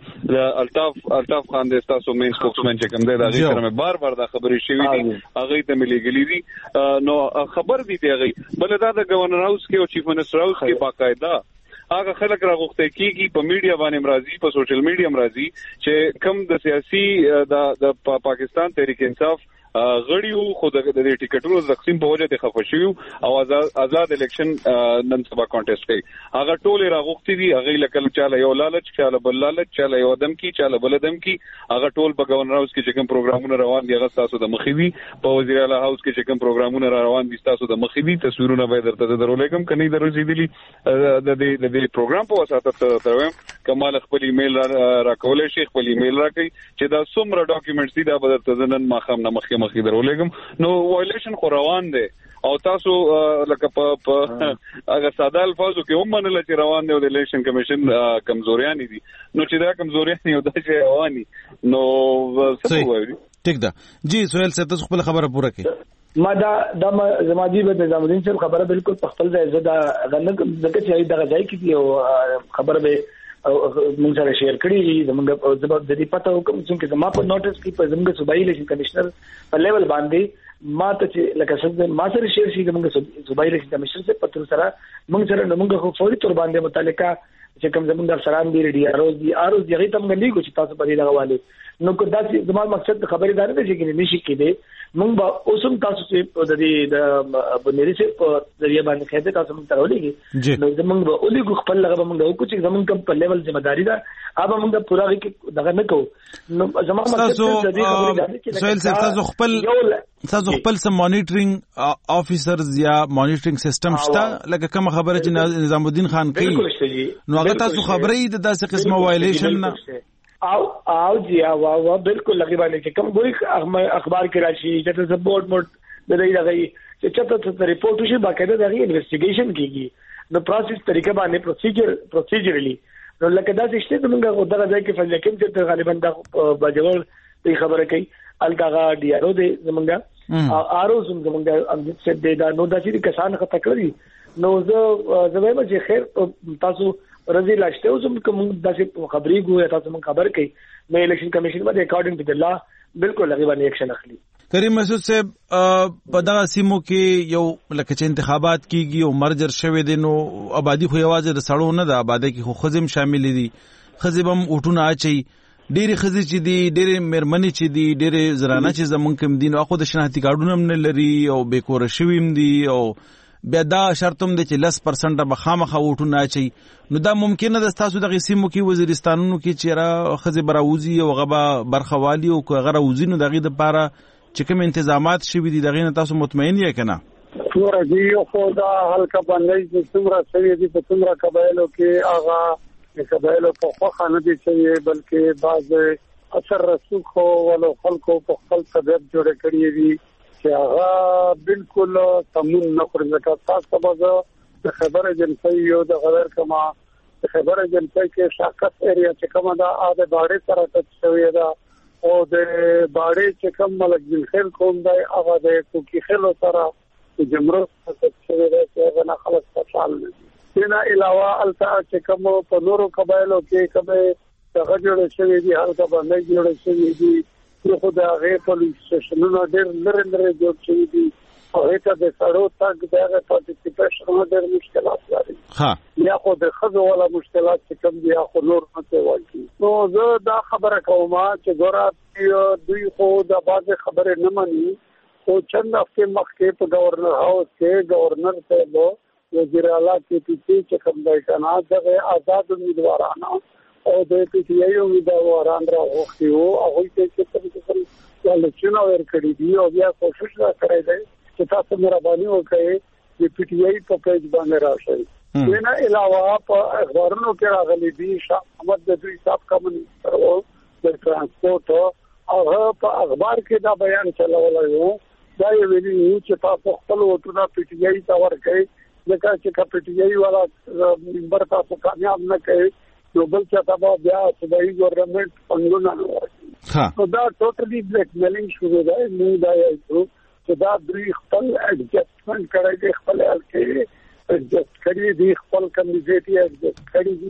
الطاف خان د تاسو مین سپوکسمن چې کوم دی دا غي سره مې بار دا خبرې شوې دي هغه ته ملي غلي دي نو خبر دي ته هغه بل دا د گورنر هاوس کې او چیف منسٹر هاوس کې باقاعده هغه خلک راغوښته کیږي په میډیا باندې مرضی په سوشل میډیا مرضی چې کم د سیاسي د پاکستان تحریک انصاف غړیو خو د ټیکټونو تقسیم په وجه ته خفه شو او آزاد الیکشن نن سبا کانټیسټ کوي هغه ټول راغوښتي دي هغه لکه چاله یو لالچ چاله بل لالچ چاله یو دم کی چاله بل دم کی هغه ټول په گورنر هاوس کې چې کوم پروګرامونه روان دي هغه تاسو د مخې دي په وزیر اعلی هاوس کې چې کوم پروګرامونه روان دي تاسو د مخې دي تصویرونه به درته درولېګم کني درځېدلي د پروګرام په واسطه تروم کمال خپل ایمیل راکولې شي خپل ایمیل راکړي چې دا څومره ډاکومېنټس دي دا به درته نن ماخام نه مخکې درولېګم نو وایلیشن خو روان دی او تاسو لکه په هغه ساده الفاظو کې هم منل چې روان دی او د الیکشن کمیشن کمزوریان دي نو چې دا کمزوریان یو د شی رواني نو څه وایي ټیک ده جی سہیل صاحب تاسو خپل خبره پوره کړئ ما دا زمادي به نظامالدین صاحب خبره بالکل په خپل ځای زدا غنک ځکه چې دا ځای کې یو خبره به موږ سره شیر کړی زموږ د دې پته کوم چې ما په نوټس کې په زموږ صوبایي الیکشن کمشنر په لیول باندې ما ته چې لکه څنګه ما سره شیر شي زموږ صوبایي الیکشن کمشنر سے پتر سره موږ سره موږ خو فوري تور باندې متعلقه چې کوم زموږ افسران دي ډي ار اوز دي هغه تم غلي کو چې تاسو په دې لغواله نو کو دا چې زموږ مقصد خبردار نه دي چې نشي کېده موږ به اوسم تاسو چې د دې د بنري سے په ذریعہ باندې خېده تاسو موږ ترولېږي نو زموږ به اولي خپل لغه موږ وکړو چې زموږ کم په لیول ذمہ داری ده اوبه موږ پورا کې دغه نه کوو نو زموږ مقصد د دې خبرداري کې سوال سے تاسو خپل سم مانیټرینګ افیسرز یا مانیټرینګ سیستم شته لکه کوم خبره چې نظام الدین خان کوي نو هغه تاسو خبرې د داسې قسمه وایلیشن نه او جی او بالکل لګي باندې چې کوم ګوري اخبار کې راشي چې سپورټ موډ د دې لګي چې چاته ریپورت شي باقاعده دغه انویسټیګیشن کیږي نو پروسس طریقه باندې پروسیجرلی نو لکه دا چې موږ دغه ځای کې فلکم چې غالبا د بجوړ دې خبره کوي الګا ډي ار او دې زمونږ ارو زمونږ امجد سے دا نو د چې کسان خطا کړی نو زه وایم چې خیر تاسو رضی لاشته اوس کوم داسې خبري ګویا تاسو موږ خبر کړي نو الیکشن کمیشن باندې اکارډینګ ټو د لا بالکل هغه باندې اکشن اخلي کریم مسعود صاحب په دغه سیمو کې یو لکه چې انتخابات کیږي او مرجر شوه دي نو آبادی خو یوازې د سړو نه د آبادی کې خو خزم شامل دي خزبم اوټونه اچي ډېری خزي چې دي ډېری مرمنې چې دي ډېری زرانه چې زمونږ کوم دین او خو د شناختی کارډونه نه لري او بیکور شویم دي او بیا دا شرطم دی چې 10% به خامخا وټونه اچي نو دا ممکنه ده تاسو د قسمو کې وزیرستانونو کې چې را خزي براوزي او غبا برخوالي او غره وزینو دغه د پاره چې کوم تنظیمات شوي دي دغه تاسو مطمئن یې کنه نور دی خو دا حلقه باندې چې څومره شوی دي په څومره قبایلو کې هغه قبایلو په خو نه دي چې بلکې بعض اثر رسوخ او خلکو په خپل طبيعت جوړ کړی دي چې هغه بالکل تمون نه کړی ځکه تاسو به خبر ایجنسی یو د غیر کما خبر ایجنسی کې شاکت ایریا چې کومه دا اده باړې سره ټچ شوی دا او د باړې چې کوم ملک جن خیر کوم دی هغه د کوکی خلو سره جمرو ټچ شوی دی چې نه خلک خوشحال دي نه علاوه التا چې کوم په نورو قبایلو کې کومه څنګه جوړ شوی دي هغه باندې جوړ شوی دي خو دا غیر پولیس سټیشنونه ډېر لري جوړ شوی دي او هیڅ د سړو تک دغه پارټیسیپیشن ډېر مشکلات لري یا خو د خزو ولا مشکلات چې کوم دي خو نور نه وایي نو زه دا خبره کوم چې ګورات دوی خو دا باز خبره نه مانی او چند هفته مخکې په گورنر هاوس کې گورنر صاحب وزیر اعلی کې چې کوم دی کنه دغه آزاد امیدوارانه او د پی ټی آی امیدواران راغوښتي وو هغه چې څه الیکشن ورکړي دي او بیا کوشش وکړي دي چې تاسو مهرباني وکړئ چې پی ټی آی په پیج باندې راشي نه علاوه په اخبارونو کې راغلي دي شاه محمد د دوی صاحب کمنستر او د ترانسپورت او په اخبار کې دا بیان چلولای وو دا یې ویلي چې تاسو خپل وټونه پی ټی آی ته ورکړئ ځکه چې پی ټی آی والا ممبر تاسو کامیاب نه کړي نو بل څه تبا بیا صوبایي ګورنمنت څنګه نه ورکړي دا ټوټلی بلیک میلینګ شروع دی نو دا یو چې دا دوی خپل اډجسټمنټ کړی دی خپل الکې اډجسټ کړی دی خپل کمیټي اډجسټ کړی دی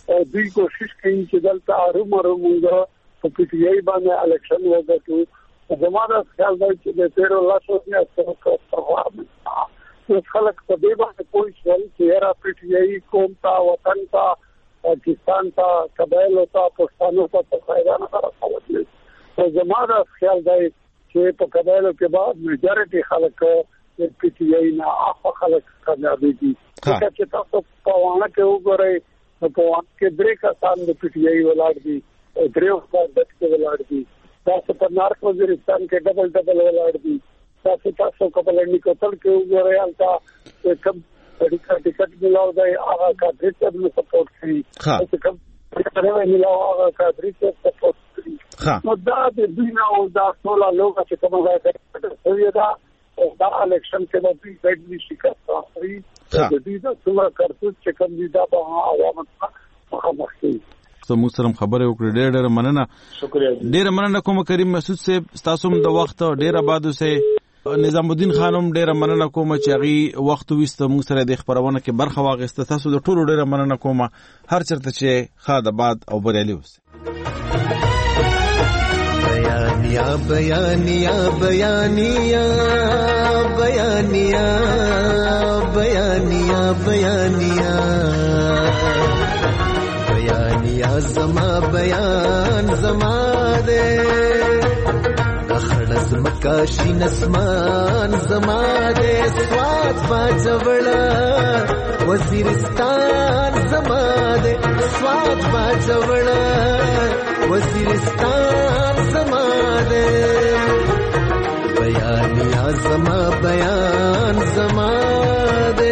دوی کوشش کوي چې دلته ارومرو موږ په پی ټی آی باندې الیکشن وکړو. زموږ خیال دی چې د 13 لاسو نه څه خلک په دې باندې کوئی شول چې را پی ټی آی قوم ته وطن ته پاکستان ته قبایل ته پښتنو ته فائدہ نه راوړي. زموږ خیال دی چې په قبایل کې بعد میجارټي خلک د پی ټی آی نه اخو خلک کامیابی دي. چې تاسو په وانه کې وګورئ په وانه کې درې کسان د پی ټی آی ولاړ دي، درې وخت کې ولاړ دي. تاسو په نارک وزیرستان کې ډبل ولاړ دي. تاسو کپل انډیکوتل کې وګورئ البته کم ټیکټ ملاو دی هغه کادري ته نو سپورټ کوي. تاسو کم ټیکټ ملاو هغه کادري ته سپورټ کوي. نو دا د دنیا او دا ټول لوګه چې کومه راځي دا الیکشن کې د دې فیډري شکست اخري د دې د څومره کارتوس چې کوم دي دا په عوامو مخامخ دي. موږ سره خبرې وکړې. ډېر مننه. شکریہ. ډېر مننه کوم کریم مسعود صاحب، تاسو د وخت ډېر آبادو سه نظام الدین خانم ډېر مننه کوم چې هغه وخت وسته موږ سره د خبرونه کې برخه واغسته. تاسو د ټولو ډېر مننه کوم، هر چرته چې خاد آباد او بریالي اوسئ. بیانیا بیانیا بیانیا بیانیا بیانیا بیانیا بیانیا زما بیان زما دے اخړز مکاشي نسمان زما دے سواد باجوړه وزیرستان زما دے سواد باجوړه وزیرستان زما دے بیانیا زما بیان زما دے.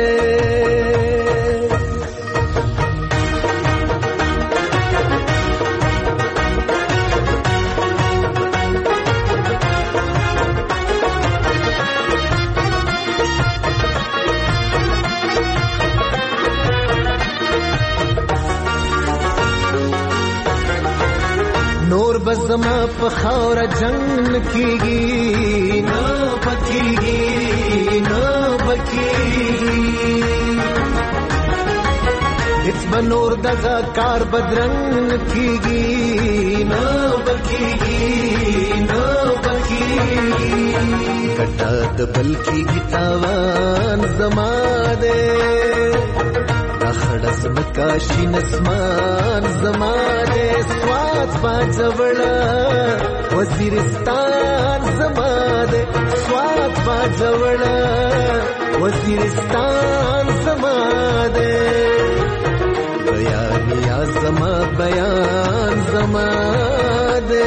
نور بزما په خاور جنگ کیږي نو پکیږي نو پکیږي هیڅ بنور دغه کار بدرنګ کیږي نو پکیږي نو پکیږي کټا د بلکی گیتاوان زما دے اخړس مکاشي نسمان زما دے سواد باجوړه وزیرستان زما دے سواد باجوړه وزیرستان زما دے بیانیا زما بیان زما دے.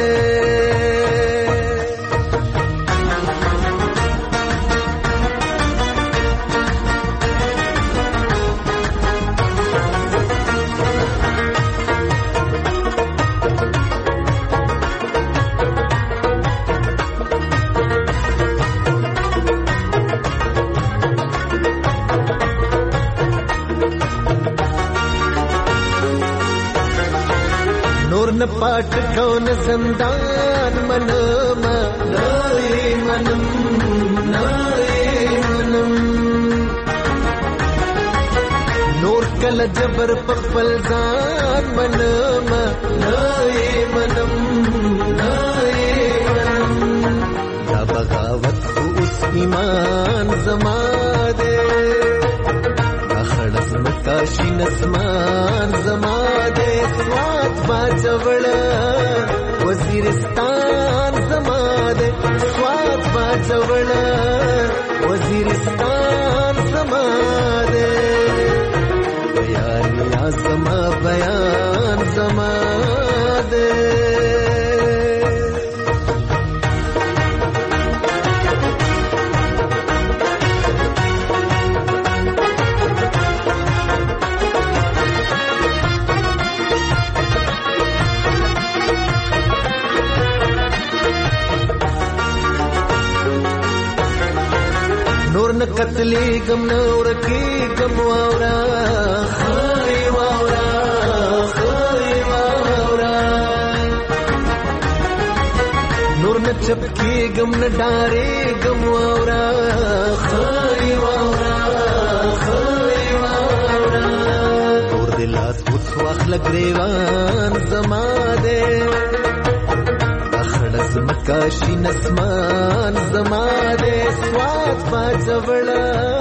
न पाट कौन زندان منما نای منم نای منم نور کل جبر پخپل ځان منما نای منم نای منم دا بغاوت خو اس ایمان زما دے اخړس مکاشي نسمان زما دے سواد باجوړه وزیرستان زما دے سواد باجوړه وزیرستان زما دے بیانیا زما بیان زما دے. نور نه قتلې غم نور کې غم واورا خای واورا خای واورا نور نه چپ کې غم نه ډارې غم واورا خای واورا خای واورا اور دلاس وڅوا لګریوان زما دے اخړز مکاشي نسمان زما دے سواد باجوړه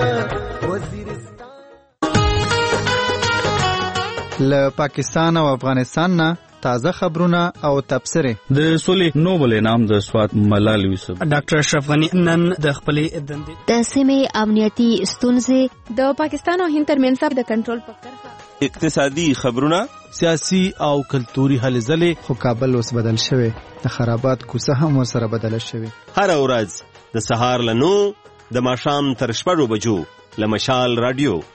له پاکستان او افغانستان نه تازه خبرونه او تبصره. د سولې نوبل انعام د سوات ملال یوسف ډاکټر اشرف غنی نن د خپلې دندې د سیمې امنیتي ستونزې د پاکستان او هند ترمنځ د کنټرول په کرښه اقتصادي خبرونه سیاسي او کلتوري هلې ځلې خو کابل اوس بدل شوی د خرابات کوڅه هم ورسره بدله شوی هر ورځ د سهار له 9 د ماښام تر 6 بجو له مشال رادیو